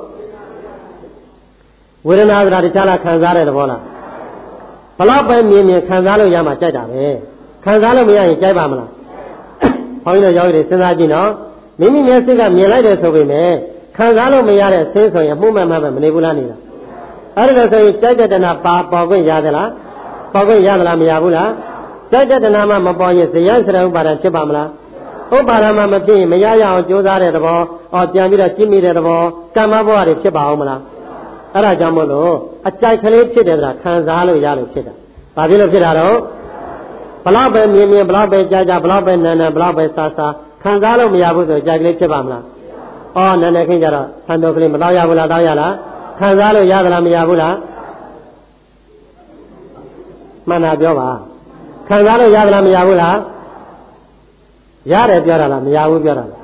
ဝေဒနာဆိုတာတခြားလားခံစားတဲ့သဘောလားဘလောက်ပဲမြင်ခံစားလို့ရမှကြိုက်တာပဲခံစားလို့မရရင်ကြိုက်ပါမလားဘုန်းကြီးတို့ယောဂီတွေစဉ်းစားကြည့်နော်မိမိမျက်စိကမြင်လိုက်တယ်ဆိုပေမဲ့ခံစားလို့မရတဲ့ဆင်းဆိုရင်မှုမှန်မှန်ပဲမနေဘူးလားနေတာအဲ့ဒါဆိုရင်ကြိုက်တဲ့တဏှာပေါ်ခွင့်ရသလားပေါ်ခွင့်ရသလားမရဘူးလားကြိုက်တဲ့တဏှာမှမပေါ်ရင်ဇယစရဥပါဒံဖြစ်ပါမလားဥပါဒံမှမဖြစ်ရင်မရရအောင်ကြိုးစားတဲ့သဘောပြန်ပြီးတော့ကြည့်မိတဲ့သဘောကမ္မဘဝတွေဖြစ်ပါအောင်မလားအဲ့ဒါကြောင့်မို့လို့အကြိုက်ကလေးဖြစ်တယ်ဆိုတာခံစားလို့ရလို့ဖြစ်တာဘာဖြစ်လို့ဖြစ်တာတော့ဘလောက်ပဲမြင်ဘလောက်ပဲကြားဘလောက်ပဲနာဘလောက်ပဲစားခံစားလို့မရဘူးဆိုကြိုက်ကလေးဖြစ်ပါမလားနာနေခင်းကြတော့ဆံတော်ကလေးမတော့ရဘူးလားတော့ရလားခံစားလို့ရသလားမရဘူးလားမှန်တာပြောပါခံစားလို့ရသလားမရဘူးလားရတယ်ပြောတာလားမရဘူးပြောတာလား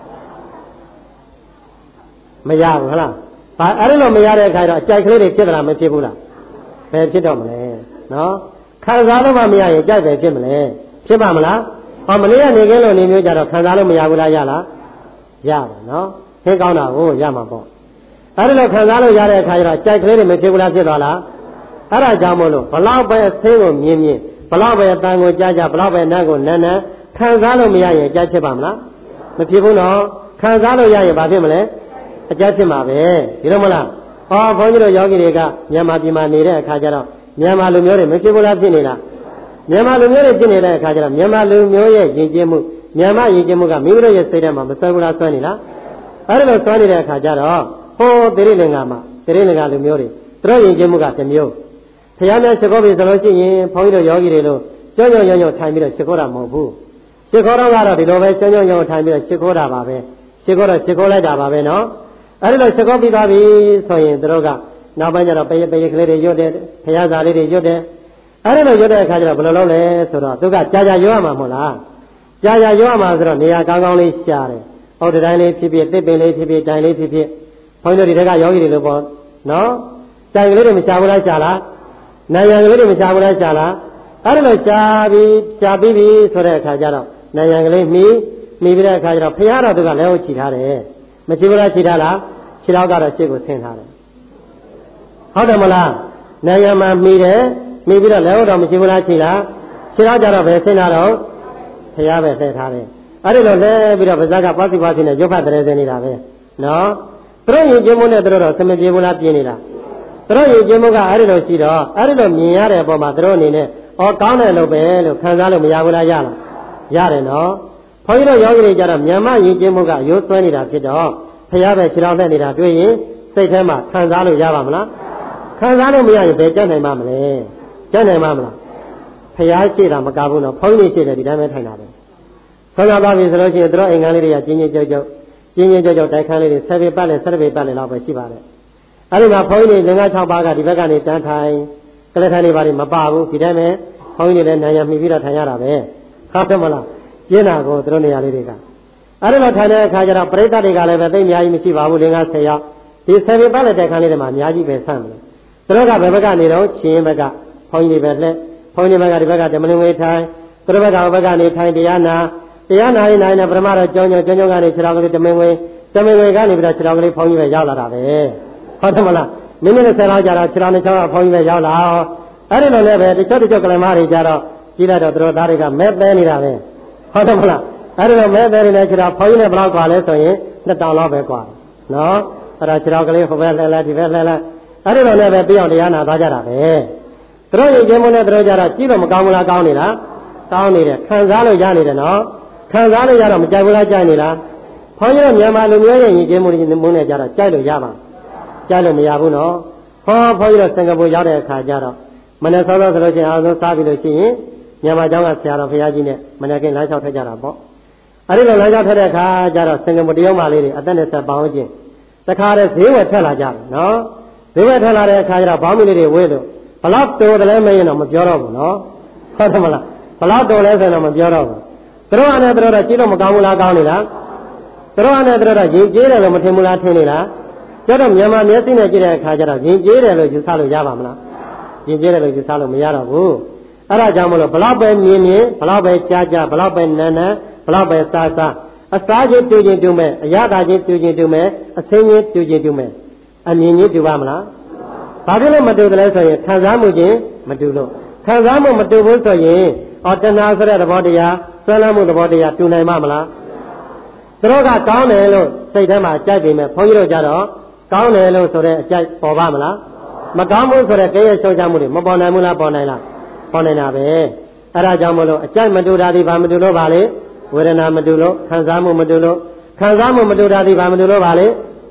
မရဘူးဟုတ်လားဘာအဲ့လိုမရတဲ့အခါတော့အကြိုက်ကလေးတွေဖြစ်သလားမဖြစ်ဘူးလားဘယ်ဖြစ်တော့မလဲနော်ခံစားလို့မှမရရင်ကြိုက်ပဲဖြစ်မလဲဖြစ်ပါမလားဟောမနေ့ကနေခင်းလို့နေမျိုးကြတော့ခံစားလို့မရဘူးလားရလားရတယ်နော်သိကောင်းတာကိုရမှာပေါ့အဲ့လိုခံစားလို့ရတဲ့အခါကျတော့ကြိုက်ကလေးတွေမဖြစ်ဘူးလားဖြစ်သွားလားအဲ့ဒါကြောင့်မို့လို့ဘလောက်ပဲအသိကိုမြင်မြင်ဘလောက်ပဲအတန်ကိုကြားကြားဘလောက်ပဲနားကိုနန်းနန်းခံစားလို့မရရင်ကြိုက်ဖြစ်ပါမလားမဖြစ်ဘူးနော်ခံစားလို့ရရင်ဘာဖြစ်မလဲအကြက်ဖြစ်မှာပဲဒီလိုမလားဟောဘုန်းကြီးတို့ယောဂီတွေကမြန်မာပြည်မှာနေတဲ့အခါကျတော့မြန်မာလူမျိုးတွေမဖြစ်ဘူးလားဖြစ်နေလားမြန်မာလူမျိုးတွေဖြစ်နေတဲ့အခါကျတော့မြန်မာလူမျိုးရဲ့ယဉ်ကျေးမှုမြန်မာယဉ်ကျေးမှုကမိမိတို့ရဲ့စိတ်ထဲမှာမဆွဲဘူးလားဆွဲနေလားအဲ့လိုဆွဲနေတဲ့အခါကျတော့ဟောတိရိလင်္ကာမှာတိရိလင်္ကာလူမျိုးတွေသူတို့ယဉ်ကျေးမှုကတစ်မျိုးဘုရားများရှိခိုးပြီဆိုလို့ရှိရင်ဘုန်းကြီးတို့ယောဂီတွေလို့ကြောက်ကြောက်ရွံ့ရွံ့ထိုင်ပြီးတော့ရှိခိုးတာမဟုတ်ဘူးရှိခိုးတော့ကတော့ဒီလိုပဲကြောက်ကြောက်ရွံ့ရွံ့ထိုင်ပြီးတော့ရှိခိုးတာပါပဲရှိခိုးတော့ရှိခိုးလိုက်တာပါပဲနော်အဲ့ဒီလိုရှိခိုးပြီးသွားပြီဆိုရင်သူတို့ကနောက်ပိုင်းကျတော့ပေကလေးတွေရွတ်တယ်ဘုရားစာလေးတွေရွတ်တယ်အဲ့ဒီလိုရွတ်တဲ့အခါကျတော့ဘယ်လိုလုပ်လဲဆိုတော့သူကကြာကြာရွတ်ရမှာမဟုတ်လားကြာကြာရွတ်ရမှာဆိုတော့နေရာကောင်းကောင်းလေးရှားတယ်ဟောတိုင်းလေးဖြစ်ဖြစ်တစ်ပင်လေးဖြစ်ဖြစ်တိုင်လေးဖြစ်ဖြစ်ဘုန်းကြီးတို့ဒီတက်ကယောဂီတွေလို့ပေါ့နော်တိုင်ကလေးတွေမရှားဘူးလားရှားလားနိုင်ရန်ကလေးတွေမရှားဘူးလားရှားလားအဲ့ဒီလိုရှားပြီးပြီဆိုတဲ့အခါကျတော့နိုင်ရန်ကလေးမှီပြီးတဲ့အခါကျတော့ဘုရားတော်သူကလည်းဟုတ်ချီထားတယ်မရှိဘူးလားချီထားလားခြေထောက်ကတော့ရှေ့ကိုဆင်းထားတယ်ဟုတ်တယ်မလားနိုင်ရန်မှာမှီတယ်မှီပြီးတော့လည်းဟုတ်တော့မရှိဘူးလားချီလားခြေထောက်ကြတော့ပဲဆင်းထားတော့ဘုရားပဲဆက်ထားတယ်အဲ့ဒီလိုလဲပြီးတော့ဗဇက်ကပါတိပါတိနဲ့ရုပ်ဖတ်တယ်ဆင်းနေတာပဲနော်သူတို့ရင်ကျင်းမှုနဲ့သူတို့တော့စမပြေဘူးလားပြင်းနေတာသူတို့ရင်ကျင်းမှုကအဲ့ဒီလိုရှိတော့အဲ့ဒီလိုမြင်ရတဲ့အပေါ်မှာသူတို့အနေနဲ့ဩကောင်းတယ်လို့ပဲလို့ခံစားလို့မရဘူးလားရလားရတယ်နော်ဘုန်းကြီးတို့ယောဂီတွေကြတော့မြန်မာရင်ကျင်းမှုကရိုးသွဲနေတာဖြစ်တော့ဘုရားပဲခြေတော်သက်နေတာတွေ့ရင်စိတ်ထဲမှာခံစားလို့ရပါမလားခံစားလို့မရရင်ဘယ်ကြက်နိုင်မှမလဲကြက်နိုင်မှမလားဘုရားရှိတာမကဘူးနော်ဘုန်းကြီးရှိတယ်ဒီတိုင်းပဲထိုင်တာပဲဆောင်းရပါပြီဆိုလို့ရှိရင်တို့အိမ်ကလေးတွေကကျင်းကြောက်တိုက်ခန်းလေးတွေ7 ပေပတ်နဲ့7 ပေပတ်နဲ့လောက်ပဲရှိပါတယ်အဲ့ဒီမှာဘုန်းကြီးတွေ5 6ပါးကဒီဘက်ကနေတန်းထိုင်ကလေးထိုင်နေပါလိမ့်မပါဘူးဒီတိုင်းပဲဘုန်းကြီးတွေလည်းနိုင်ရမှီပြီးတော့ထိုင်ရတာပဲဟုတ်တယ်မလားကျင်းတာကိုတို့နေရာလေးတွေကအဲ့ဒီလိုထိုင်တဲ့အခါကျတော့ပရိသတ်တွေကလည်းပဲသိအများကြီးမရှိပါဘူး5 10ယောက်ဒီ7 ပေပတ်နဲ့တိုက်ခန်းလေးတွေမှာအများကြီးပဲဆန့်တယ်တို့ကဘယ်ဘက်ကနေတော့ချင်းဘက်ကဘုန်းကြီးတွေပဲလက်ဘုန်းကြီးဘက်ကဒီဘက်ကဓမ္မလင်ငွေထိုင်တို့ဘက်ကဘက်ကနေထိုင်တရားနာရင်နိုင်နဲ့ပရမတော့ကြောင်းကနေခြေတော်ကလေးဓမ္မငွေကနေပြီးတော့ခြေတော်ကလေးဘုန်းကြီးပဲရောက်လာတာပဲဟုတ်တယ်မလားမိနစ်20လောက်ကြာတော့ခြေတော်နဲ့ချောင်းကဘုန်းကြီးပဲရောက်လာအဲ့ဒီလိုလည်းပဲတချို့ကလမားတွေကြတော့ကြီးလိုက်တော့တို့သားတွေကမဲသဲနေတာပဲဟုတ်တယ်မလားအဲ့ဒီလိုမဲသဲနေတဲ့ခြေတော်ဘုန်းကြီးနဲ့ဘယ်လောက်กว่าလဲဆိုရင်2000လောက်ပဲกว่าနော်အဲ့ဒါခြေတော်ကလေးဟိုဘက်လှဲဒီဘက်လှဲအဲ့ဒီလိုလည်းပဲပြောင်းတရားနာသွားကြတာပဲတို့ရင်ကျင်းမနဲ့တို့ကြတော့ကြည့်လို့မကောင်းဘူးလားကောင်းနေလားကောင်းနေတယ်ခံစားလို့ရနေတယ်နော်ခံစားလို့ရတော့မကြိုက်ဘူးလားကြိုက်နေလားဘုန်းကြီးတို့မြန်မာလူမျိုးရဲ့ယဉ်ကျေးမှုနဲ့ကြတော့ကြိုက်လို့ရပါကြိုက်လို့မရဘူးနော်ဘုန်းကြီးတို့စင်ကာပူရောက်တဲ့အခါကျတော့မနေ့စောစောဆိုလို့ရှိရင်အားလုံးစားပြီးလို့ရှိရင်မြန်မာကျောင်းကဆရာတော်ဘုရားကြီးနဲ့မနေ့ကလမ်းလျှောက်ထက်ကြတာပေါ့အဲ့ဒီလိုလမ်းလျှောက်ထက်တဲ့အခါကျတော့စင်ကာပူတရုတ်မလေးတွေအသက်နဲ့ဆက်ပေါင်းချင်းတခါတည်းဈေးဝယ်ထက်လာကြတယ်နော်ဈေးဝယ်ထက်လာတဲ့အခါကျတော့ဘောင်းမီလေးတွေဝေးလို့ဘလောက်တော်တယ်လဲမရင်တော့မပြောတော့ဘူးနော်ဟုတ်တယ်မလားဘလောက်တော်လဲဆိုတော့မပြောတော့ဘူးသူတို့အနေနဲ့သူတို့တော့ကြည့်လို့မကောင်းဘူးလားကောင်းနေလားသူတို့အနေနဲ့သူတို့တော့ရင်ကျေးတယ်လို့မထင်ဘူးလားထင်နေလားကျတော့မြန်မာမျက်စိနဲ့ကြည့်တဲ့အခါကျတော့ရင်ကျေးတယ်လို့ယူဆလို့ရပါမလားရင်ကျေးတယ်လို့ယူဆလို့မရတော့ဘူးအဲ့ဒါကြောင့်မလို့ဘလောက်ပဲမြင်ဘလောက်ပဲကြားဘလောက်ပဲနန်းဘလောက်ပဲစားအစားချင်းတူချင်းတူမဲ့အရသာချင်းတူချင်းတူမဲ့အစင်းချင်းတူချင်းတူမဲ့အမြင်ချင်းတူပါမလားဘာဖြစ်လို့မတူတယ်လဲဆိုရင်ခံစားမှုချင်းမတူလို့ခံစားမှုမတူဘူးဆိုရင်တဏှာဆိုတဲ့သဘောတရားဆွဲလမ်းမှုသဘောတရားတူနိုင်မှာမလားသူတို့ကကောင်းတယ်လို့စိတ်ထဲမှာကြိုက်ပေမဲ့ဘုန်းကြီးတို့ကြတော့ကောင်းတယ်လို့ဆိုတဲ့အကြိုက်ပေါ်ပါမလားမကောင်းဘူးဆိုတဲ့ကြရဲ့ရှုံချမှုတွေမပေါ်နိုင်ဘူးလားပေါ်နိုင်လားပေါ်နိုင်တာပဲအဲ့ဒါကြောင့်မလို့အကြိုက်မတူတာဒီဘာမတူလို့ပါလေဝေဒနာမတူလို့ခံစားမှုမတူလို့ခံစားမှုမတူတာဒီဘာမတူလို့ပါလေ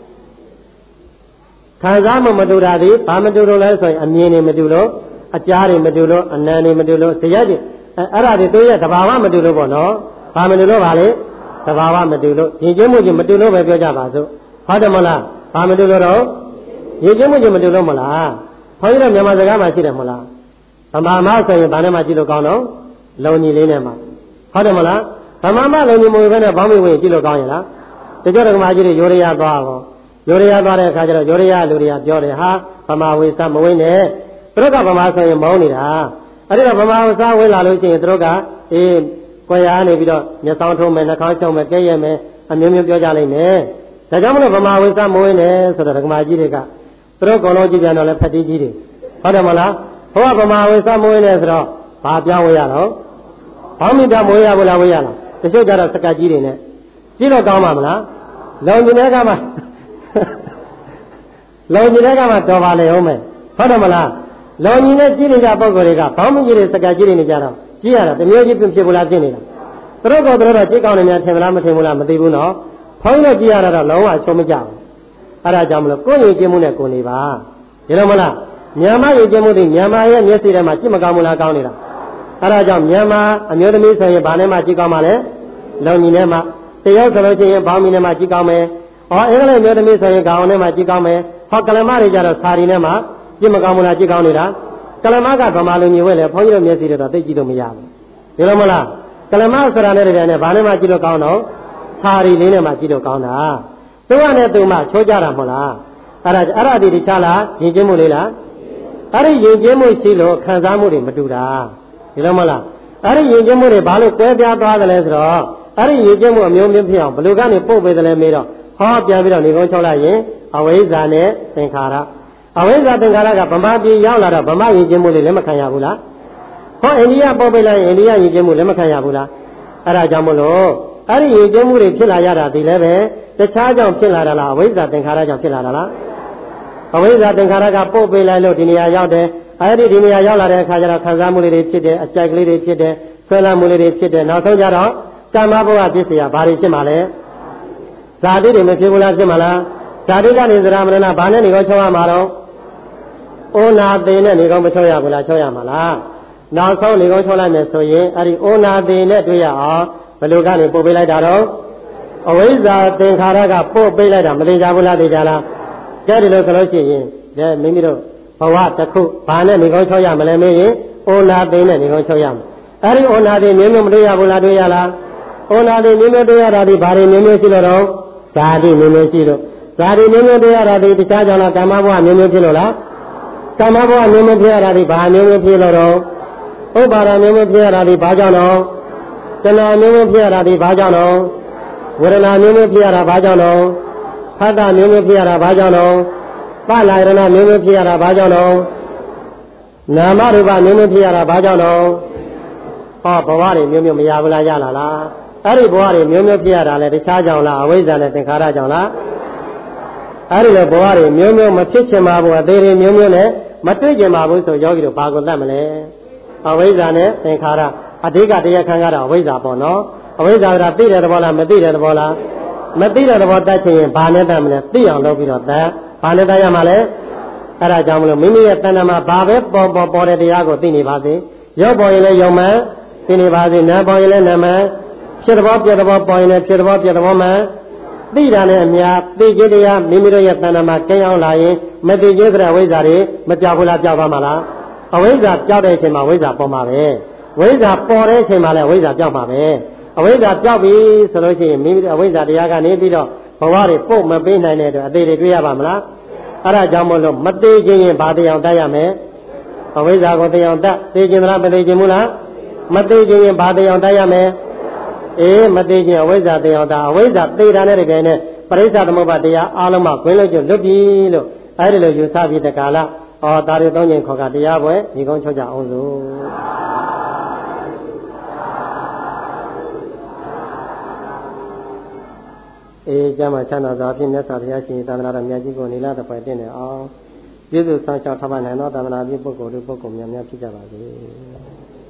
ခံစားမှုမတူတာဒီဘာမတူလို့လဲဆိုရင်အမြင်တွေမတူလို့အကြားတွေမတူလို့အနံတွေမတူလို့ဇယက်တွေအဲ့ဒါတွေတို့ရဲ့သဘာဝမတူလို့ပေါ့နော်ဘာမတူလို့ပါလေသဘာဝမတူလို့ယဉ်ကျေးမှုချင်းမတူလို့ပဲပြောကြပါစို့ဟုတ်တယ်မလားဘာမတူလို့တော့ယဉ်ကျေးမှုချင်းမတူလို့မလားဘုန်းကြီးတို့မြန်မာစကားမှာရှိတယ်မလားဗမာမဆိုရင်ဘာနဲ့မှကြည့်လို့ကောင်းတော့လုံညီလေးနဲ့မှဟုတ်တယ်မလား Mama lo ni mo bene ba mi we ji lo kaung ya la te jo de ma ji de Yoriya twa ko Yoriya twa de kha ja lo Yoriya lu riya pyo de ha Bama we sa mo we ne tro ka Bama so yin maung ni da ari da Bama sa we la lo chin tro ka ko ya ne bi do nyat saung thong me na khang chong me ke ye me a myo myo pyo ja lai me da jaw mo lo Bama we sa mo we ne so da de ma ji de ka tro ko lo ji pyan do le phat ti ji deဟုတ်တယ်မလားဟောဗမာဝေစမွေးနေဆိုတော့ဘာပြောင်းဝေးရတော့ဘောင်းမိတာမွေးရဘူးလားဝေးရလားတချို့ကြတော့စကတ်ကြီးတွေနဲ့ကြည့်တော့ကောင်းပါမလားလုံကျင်တဲ့ကမှလုံကျင်တဲ့ကမှတော်ပါလေဟုတ်မယ်ဟုတ်တယ်မလားလုံကျင်တဲ့ကြည့်နေကြပုံကိုယ်တွေကဘောင်းမိကြီးတွေစကတ်ကြီးတွေနေကြတော့ကြည့်ရတာတမျိုးကြီးဖြစ်ဘူးလားဖြစ်နေတာသူတို့ကတော့ကြည့်ကောင်းနေများထင်မလားမထင်ဘူးလားမသိဘူးနော်ဖုန်းနဲ့ကြည့်ရတာတော့လုံးဝချုံမကြဘူးအဲ့ဒါကြောင့်မလို့ကိုယ်ရည်ကျင်းမှုနဲ့ကိုယ်နေပါဒီလိုမလားမြန်မာရည်ကျင်းမှုတွေမြန်မာရဲ့မျက်စိထဲမှာကြည့်မကောင်းဘူးလားကောင်းနေတာအဲ့ဒါကြောင့်မြန်မာအမျိုးသမီးဆိုရင်ဘာနဲ့မှကြည့်ကောင်းပါလဲလုံညီနဲ့မှတယောက်ဆိုလို့ရှိရင်ဘောင်းမီနဲ့မှကြည့်ကောင်းမယ်ဟောအင်္ဂလိပ်မျိုးသမီးဆိုရင်ခေါင်းနဲ့မှကြည့်ကောင်းမယ်ဟောကလမတွေကြတော့စာရီနဲ့မှကြည့်မကောင်းဘူးလားကြည့်ကောင်းနေတာကလမကဗမာလူမျိုးဝဲလေဘုန်းကြီးတို့မျက်စိတွေတော့သိကြည့်လို့မရဘူးဒီလိုမလားကလမဆိုတာနဲ့တည်းနဲ့ဘာနဲ့မှကြည့်လို့ကောင်းတော့စာရီလေးနဲ့မှကြည့်လို့ကောင်းတာသူကနဲ့သူမှချိုးကြတာမဟုတ်လားအဲ့ဒါဒီတခြားလားယဉ်ကျေးမှုလေးလားအဲ့ဒီယဉ်ကျေးမှုရှိလို့ခံစားမှုတွေမတူတာဒီလိုမလားအဲ့ဒီယဉ်ကျေးမှုတွေဘာလို့ကွဲပြားသွားတယ်လဲဆိုတော့အဲ့ဒီယဉ်ကျေးမှုအမျိုးမျိုးဖြစ်အောင်ဘယ်လိုကနေပို့ပေးတယ်လဲမေးတော့ဟောပြန်ပြီးတော့နေကုန်းချုပ်လိုက်ရင်အဝိဇ္ဇာနဲ့သင်္ခါရအဝိဇ္ဇာသင်္ခါရကဗမာပြည်ရောက်လာတော့ဗမာယဉ်ကျေးမှုတွေလည်းမခံရဘူးလားဟောအိန္ဒိယပို့ပေးလိုက်ရင်အိန္ဒိယယဉ်ကျေးမှုလည်းမခံရဘူးလားအဲ့ဒါကြောင့်မလို့အဲ့ဒီယဉ်ကျေးမှုတွေဖြစ်လာရတာဒီလည်းပဲတခြားကြောင့်ဖြစ်လာတာလားအဝိဇ္ဇာသင်္ခါရကြောင့်ဖြစ်လာတာလားအဝိဇ္ဇာသင်္ခါရကပို့ပေးလိုက်လို့ဒီနေရာရောက်တယ်အဲဒီဒီနေရာရောက်လာတဲ့အခါကျတော့ခံစားမှုလေးတွေဖြစ်တယ်အကြိုက်ကလေးတွေဖြစ်တယ်ဆွဲလန်းမှုလေးတွေဖြစ်တယ်နောက်ဆုံးကျတော့ကာမဘဝပစ္စည်းဘာတွေဖြစ်မှာလဲဇာတိတွေမဖြစ်ဘူးလားဖြစ်မှာလားဇာတိကနေသရမရဏဘာနဲ့နေကောချုပ်ရမှာတော့ဩနာသေးနဲ့နေကောမချုပ်ရဘူးလားချုပ်ရမှာလားနောက်ဆုံးနေကောချုပ်လိုက်မယ်ဆိုရင်အဲဒီဩနာသေးနဲ့တွေ့ရအောင်ဘယ်လိုကနေပို့ပေးလိုက်တာတော့အဝိဇ္ဇာသင်္ခါရကပို့ပေးလိုက်တာမသိကြဘူးလားသိကြလားကြတယ်လို့ဆိုလို့ရှိရင်မိမိတို့ဘဝတစ်ခုဘာနဲ့နေကောင်းချောရမလဲမေးရင်ဩနာသိနဲ့နေကောင်းချောရမယ်အဲဒီဩနာသိမျိုးမျိုးမတွေ့ရဘူးလားတွေ့ရလားဩနာသိမျိုးမျိုးတွေ့ရတာဒီဘာတွေမျိုးမျိုးရှိလို့တော့ဇာတိမျိုးမျိုးရှိလို့ဇာတိမျိုးမျိုးတွေ့ရတာဒီတခြားကြောင့်လားကာမဘဝမျိုးမျိုးဖြစ်လို့လားကာမဘဝမျိုးမျိုးဖြစ်ရတာဒီဘာမျိုးမျိုးဖြစ်လို့တော့ဥပါဒမျိုးမျိုးဖြစ်ရတာဒီဘာကြောင့်တော့တဏှာမျိုးမျိုးဖြစ်ရတာဒီဘာကြောင့်တော့ဝေဒနာမျိုးမျိုးဖြစ်ရတာဘာကြောင့်တော့ဖတ်တာမျိုးမျိုးဖြစ်ရတာဘာကြောင့်တော့ပလာရဏမျိုးမျိုးဖြစ်ရတာဘာကြောင့်တော့နာမရူပမျိုးမျိုးဖြစ်ရတာဘာကြောင့်တော့ဟောဘဝတွေမျိုးမျိုးမရဘူးလားရလာလားအဲ့ဒီဘဝတွေမျိုးမျိုးဖြစ်ရတာလဲတခြားကြောင့်လားအဝိဇ္ဇာနဲ့သင်္ခါရကြောင့်လားအဲ့ဒီလိုဘဝတွေမျိုးမျိုးမဖြစ်ချင်ပါဘူးအသေးတွေမျိုးမျိုးနဲ့မတွေ့ချင်ပါဘူးဆိုယောဂီတို့ဘာကိုတတ်မလဲအဝိဇ္ဇာနဲ့သင်္ခါရအဓိကတရားခံရတာအဝိဇ္ဇာပေါ့နော်အဝိဇ္ဇာကသိတဲ့သဘောလားမသိတဲ့သဘောလားမသိတဲ့သဘောတတ်ချင်ရင်ဘာနဲ့တတ်မလဲသိအောင်လုပ်ပြီးတော့တတ်ဘာနဲ့တတ်ရမှာလဲအဲ့ဒါကြောင့်မလို့မိမိရဲ့တဏ္ဍာမှာဘာပဲပေါ်တဲ့တရားကိုသိနေပါစေရုပ်ပေါ်ရင်လည်းရုပ်မှန်သိနေပါစေနာမ်ပေါ်ရင်လည်းနာမ်မှန်ဖြစ်သဘောပြတဲ့သဘောပေါ်ရင်လည်းဖြစ်သဘောပြတဲ့သဘောမှန်သိတာနဲ့အများသိခြင်းတရားမိမိတို့ရဲ့တဏ္ဍာမှာကျင်းအောင်လာရင်မသိခြင်းဆိုတဲ့အဝိဇ္ဇာတွေမပြောက်ဘူးလားပြောက်ပါမလားအဝိဇ္ဇာပြောက်တဲ့အချိန်မှာဝိဇ္ဇာပေါ်မှာပဲဝိဇ္ဇာပေါ်တဲ့အချိန်မှာလည်းဝိဇ္ဇာပြောက်မှာပဲအဝိဇ္ဇာပြောက်ပြီဆိုလို့ရှိရင်မိမိတို့အဝိဇ္ဇာတရားကနေပြီးတော့ဘဝတွေပုတ်မပေးနိုင်တဲ့အတွက်အသေးတွေတွေ့ရပါမလားအဲ့ဒါကြောင့်မို့လို့မသေးခြင်းရင်ဘာတရားတတ်ရမယ်အဝိဇ္ဇာကိုတရားတတ်သိခြင်းလားမသိခြင်းဘူးလားမသေးခြင်းရင်ဘာတရားတတ်ရမယ်အေးမသေးခြင်းအဝိဇ္ဇာတရားတတ်အဝိဇ္ဇာသေတာနဲ့တကယ်နဲ့ပရိစ္ဆသမုပ္ပါတရားအားလုံးမှာခွင့်လို့ကျွတ်လွတ်ပြီလို့အဲ့ဒီလိုယူဆပြီးတကာလဒါတွေသုံးခြင်းခေါ်ကတရားပွဲဒီကုန်းချုပ်ကြအောင်စို့အေးကျမ်းမှာချမ်းသာစွာဖြင့်မြတ်စွာဘုရားရှင်သာသနာတော်မြတ်ကြီးကိုနိလတစ်ပိုင်တင်နေအောင်ကျေးဇူးဆောင်ရှောက်ထားပါနိုင်သောသာသနာ့ပြုပုဂ္ဂိုလ်တို့ပုဂ္ဂိုလ်များများဖြစ်ကြပါစေ